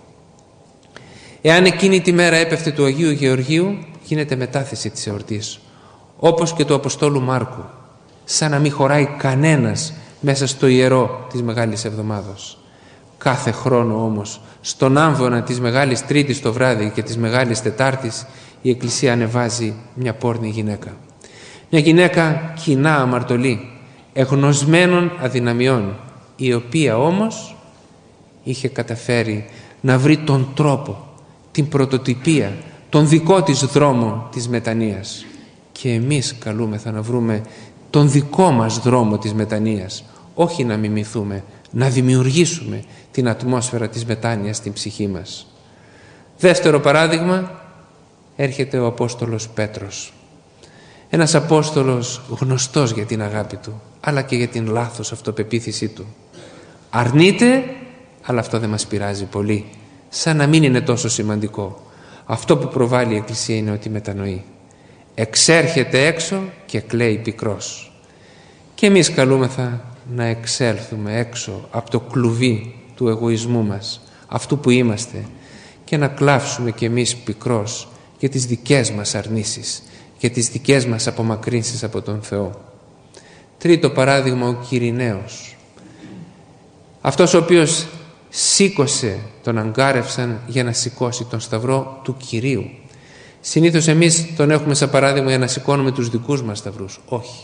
Εάν εκείνη τη μέρα έπεφτε του Αγίου Γεωργίου, γίνεται μετάθεση της εορτής, όπως και του Αποστόλου Μάρκου, σαν να μην χωράει κανένας μέσα στο ιερό της Μεγάλης Εβδομάδος. Κάθε χρόνο όμως, στον άμβονα της Μεγάλης Τρίτης το βράδυ και της Μεγάλης Τετάρτης, η Εκκλησία ανεβάζει μια πόρνη γυναίκα. Μια γυναίκα κοινά αμαρτωλή, εγνωσμένων αδυναμιών, η οποία όμως είχε καταφέρει να βρει τον τρόπο, την πρωτοτυπία, τον δικό της δρόμο της μετανοίας. Και εμείς καλούμεθα να βρούμε τον δικό μας δρόμο της μετανοίας, όχι να μιμηθούμε, να δημιουργήσουμε την ατμόσφαιρα της μετάνοιας στην ψυχή μας. Δεύτερο παράδειγμα, έρχεται ο Απόστολος Πέτρος. Ένας Απόστολος γνωστός για την αγάπη του, αλλά και για την λάθος αυτοπεποίθησή του. Αρνείται, αλλά αυτό δεν μας πειράζει πολύ, σαν να μην είναι τόσο σημαντικό. Αυτό που προβάλλει η Εκκλησία είναι ότι μετανοεί. Εξέρχεται έξω και κλαίει πικρός. Και εμείς καλούμεθα να εξέλθουμε έξω από το κλουβί του εγωισμού μας, αυτού που είμαστε, και να κλάψουμε κι εμείς πικρός για τις δικές μας αρνήσεις και τις δικές μας απομακρύνσεις από τον Θεό. Τρίτο παράδειγμα, ο Κυριναίος. Αυτός ο οποίος σήκωσε, τον αγκάρευσαν για να σηκώσει τον σταυρό του Κυρίου. Συνήθως εμείς τον έχουμε σαν παράδειγμα για να σηκώνουμε τους δικούς μας σταυρούς. Όχι.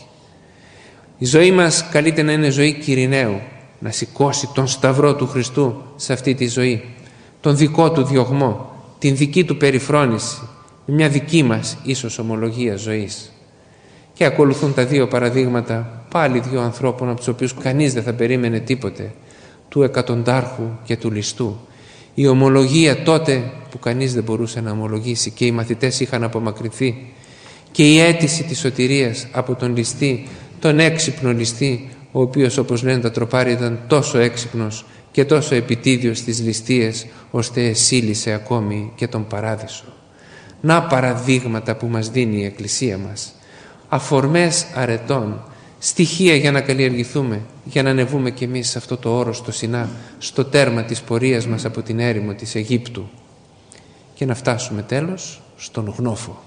Η ζωή μας καλείται να είναι ζωή Κυριναίου, να σηκώσει τον σταυρό του Χριστού σε αυτή τη ζωή, τον δικό του διωγμό, την δική του περιφρόνηση, μια δική μας ίσως ομολογία ζωής. Και ακολουθούν τα 2 παραδείγματα, πάλι 2 ανθρώπων από τους οποίους κανείς δεν θα περίμενε τίποτε, του εκατοντάρχου και του ληστού. Η ομολογία τότε που κανείς δεν μπορούσε να ομολογήσει και οι μαθητές είχαν απομακρυνθεί, και η αίτηση της σωτηρίας από τον ληστή, τον έξυπνο ληστή, ο οποίος, όπως λένε τα τροπάρια, ήταν τόσο έξυπνος και τόσο επιτίδιος στις ληστείες, ώστε εσύλησε ακόμη και τον παράδεισο. Να παραδείγματα που μας δίνει η Εκκλησία μας, αφορμές αρετών, στοιχεία για να καλλιεργηθούμε, για να ανεβούμε κι εμείς σε αυτό το όρος, το Σινά, στο τέρμα της πορείας μας από την έρημο της Αιγύπτου, και να φτάσουμε τέλος στον γνώφο.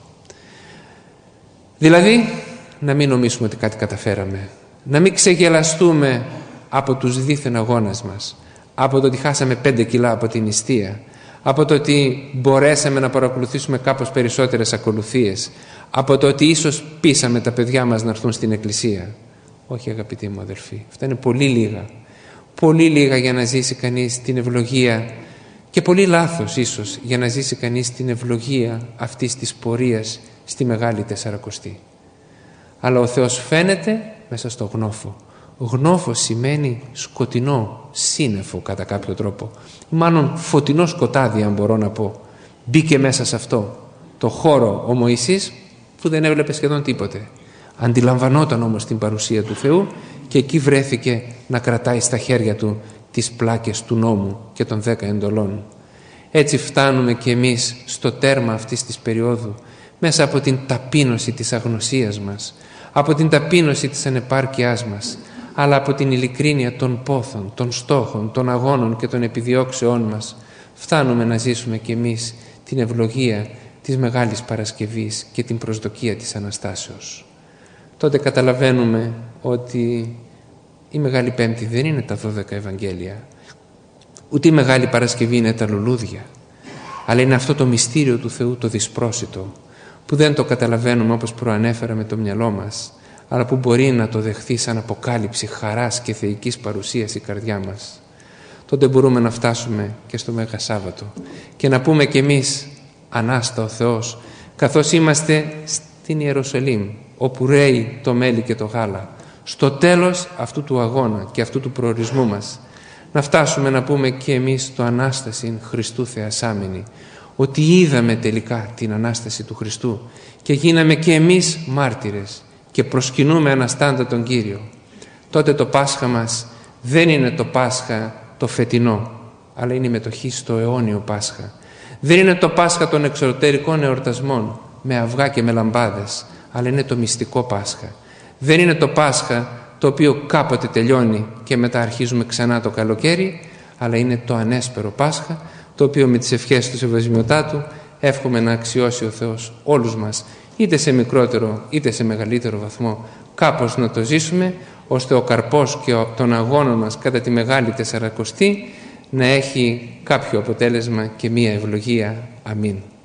Δηλαδή, να μην νομίσουμε ότι κάτι καταφέραμε, να μην ξεγελαστούμε από τους δίθεν αγώνες μας, από το ότι χάσαμε 5 κιλά από την νηστεία, από το ότι μπορέσαμε να παρακολουθήσουμε κάπως περισσότερες ακολουθίες, από το ότι ίσως πείσαμε τα παιδιά μας να έρθουν στην εκκλησία. Όχι, αγαπητοί μου αδελφοί, αυτά είναι πολύ λίγα. Πολύ λίγα για να ζήσει κανείς την ευλογία, και πολύ λάθος ίσως για να ζήσει κανείς την ευλογία αυτής της πορείας στη Μεγάλη Τεσσαρακοστή. Αλλά ο Θεός φαίνεται μέσα στο γνώφο. Γνώφο σημαίνει σκοτεινό, σύννεφο κατά κάποιο τρόπο, μάλλον φωτεινό σκοτάδι, αν μπορώ να πω. Μπήκε μέσα σε αυτό το χώρο ο Μωυσής, που δεν έβλεπε σχεδόν τίποτε. Αντιλαμβανόταν όμως την παρουσία του Θεού, και εκεί βρέθηκε να κρατάει στα χέρια του τις πλάκες του νόμου και των 10 εντολών. Έτσι φτάνουμε κι εμείς στο τέρμα αυτής της περίοδου, μέσα από την ταπείνωση της αγνωσίας μας, από την ταπείνωση της ανεπάρκειάς μας, αλλά από την ειλικρίνεια των πόθων, των στόχων, των αγώνων και των επιδιώξεών μας, φτάνουμε να ζήσουμε κι εμείς την ευλογία της Μεγάλης Παρασκευής και την προσδοκία της Αναστάσεως. Τότε καταλαβαίνουμε ότι η Μεγάλη Πέμπτη δεν είναι τα 12 Ευαγγέλια, ούτε η Μεγάλη Παρασκευή είναι τα λουλούδια, αλλά είναι αυτό το μυστήριο του Θεού, το δυσπρόσιτο, που δεν το καταλαβαίνουμε όπως προανέφερα με το μυαλό μας, αλλά που μπορεί να το δεχθεί σαν αποκάλυψη χαράς και θεϊκής παρουσίας η καρδιά μας. Τότε μπορούμε να φτάσουμε και στο Μέγα Σάββατο και να πούμε κι εμείς «Ανάστα ο Θεός», καθώς είμαστε στην Ιερουσαλήμ, όπου ρέει το μέλι και το γάλα, στο τέλος αυτού του αγώνα και αυτού του προορισμού μας, να φτάσουμε να πούμε και εμείς το Ανάσταση Χριστού Θεασάμινη, ότι είδαμε τελικά την Ανάσταση του Χριστού και γίναμε και εμείς μάρτυρες και προσκυνούμε αναστάντα τον Κύριο. Τότε το Πάσχα μας δεν είναι το Πάσχα το φετινό, αλλά είναι η μετοχή στο αιώνιο Πάσχα. Δεν είναι το Πάσχα των εξωτερικών εορτασμών με αυγά και με λαμπάδες, αλλά είναι το μυστικό Πάσχα. Δεν είναι το Πάσχα το οποίο κάποτε τελειώνει και μετά αρχίζουμε ξανά το καλοκαίρι, αλλά είναι το ανέσπερο Πάσχα, το οποίο με τις ευχές του Σεβασμιωτάτου εύχομαι να αξιώσει ο Θεός όλους μας, είτε σε μικρότερο είτε σε μεγαλύτερο βαθμό, κάπως να το ζήσουμε, ώστε ο καρπός και των αγώνων μας κατά τη Μεγάλη Τεσσαρακοστή να έχει κάποιο αποτέλεσμα και μία ευλογία. Αμήν.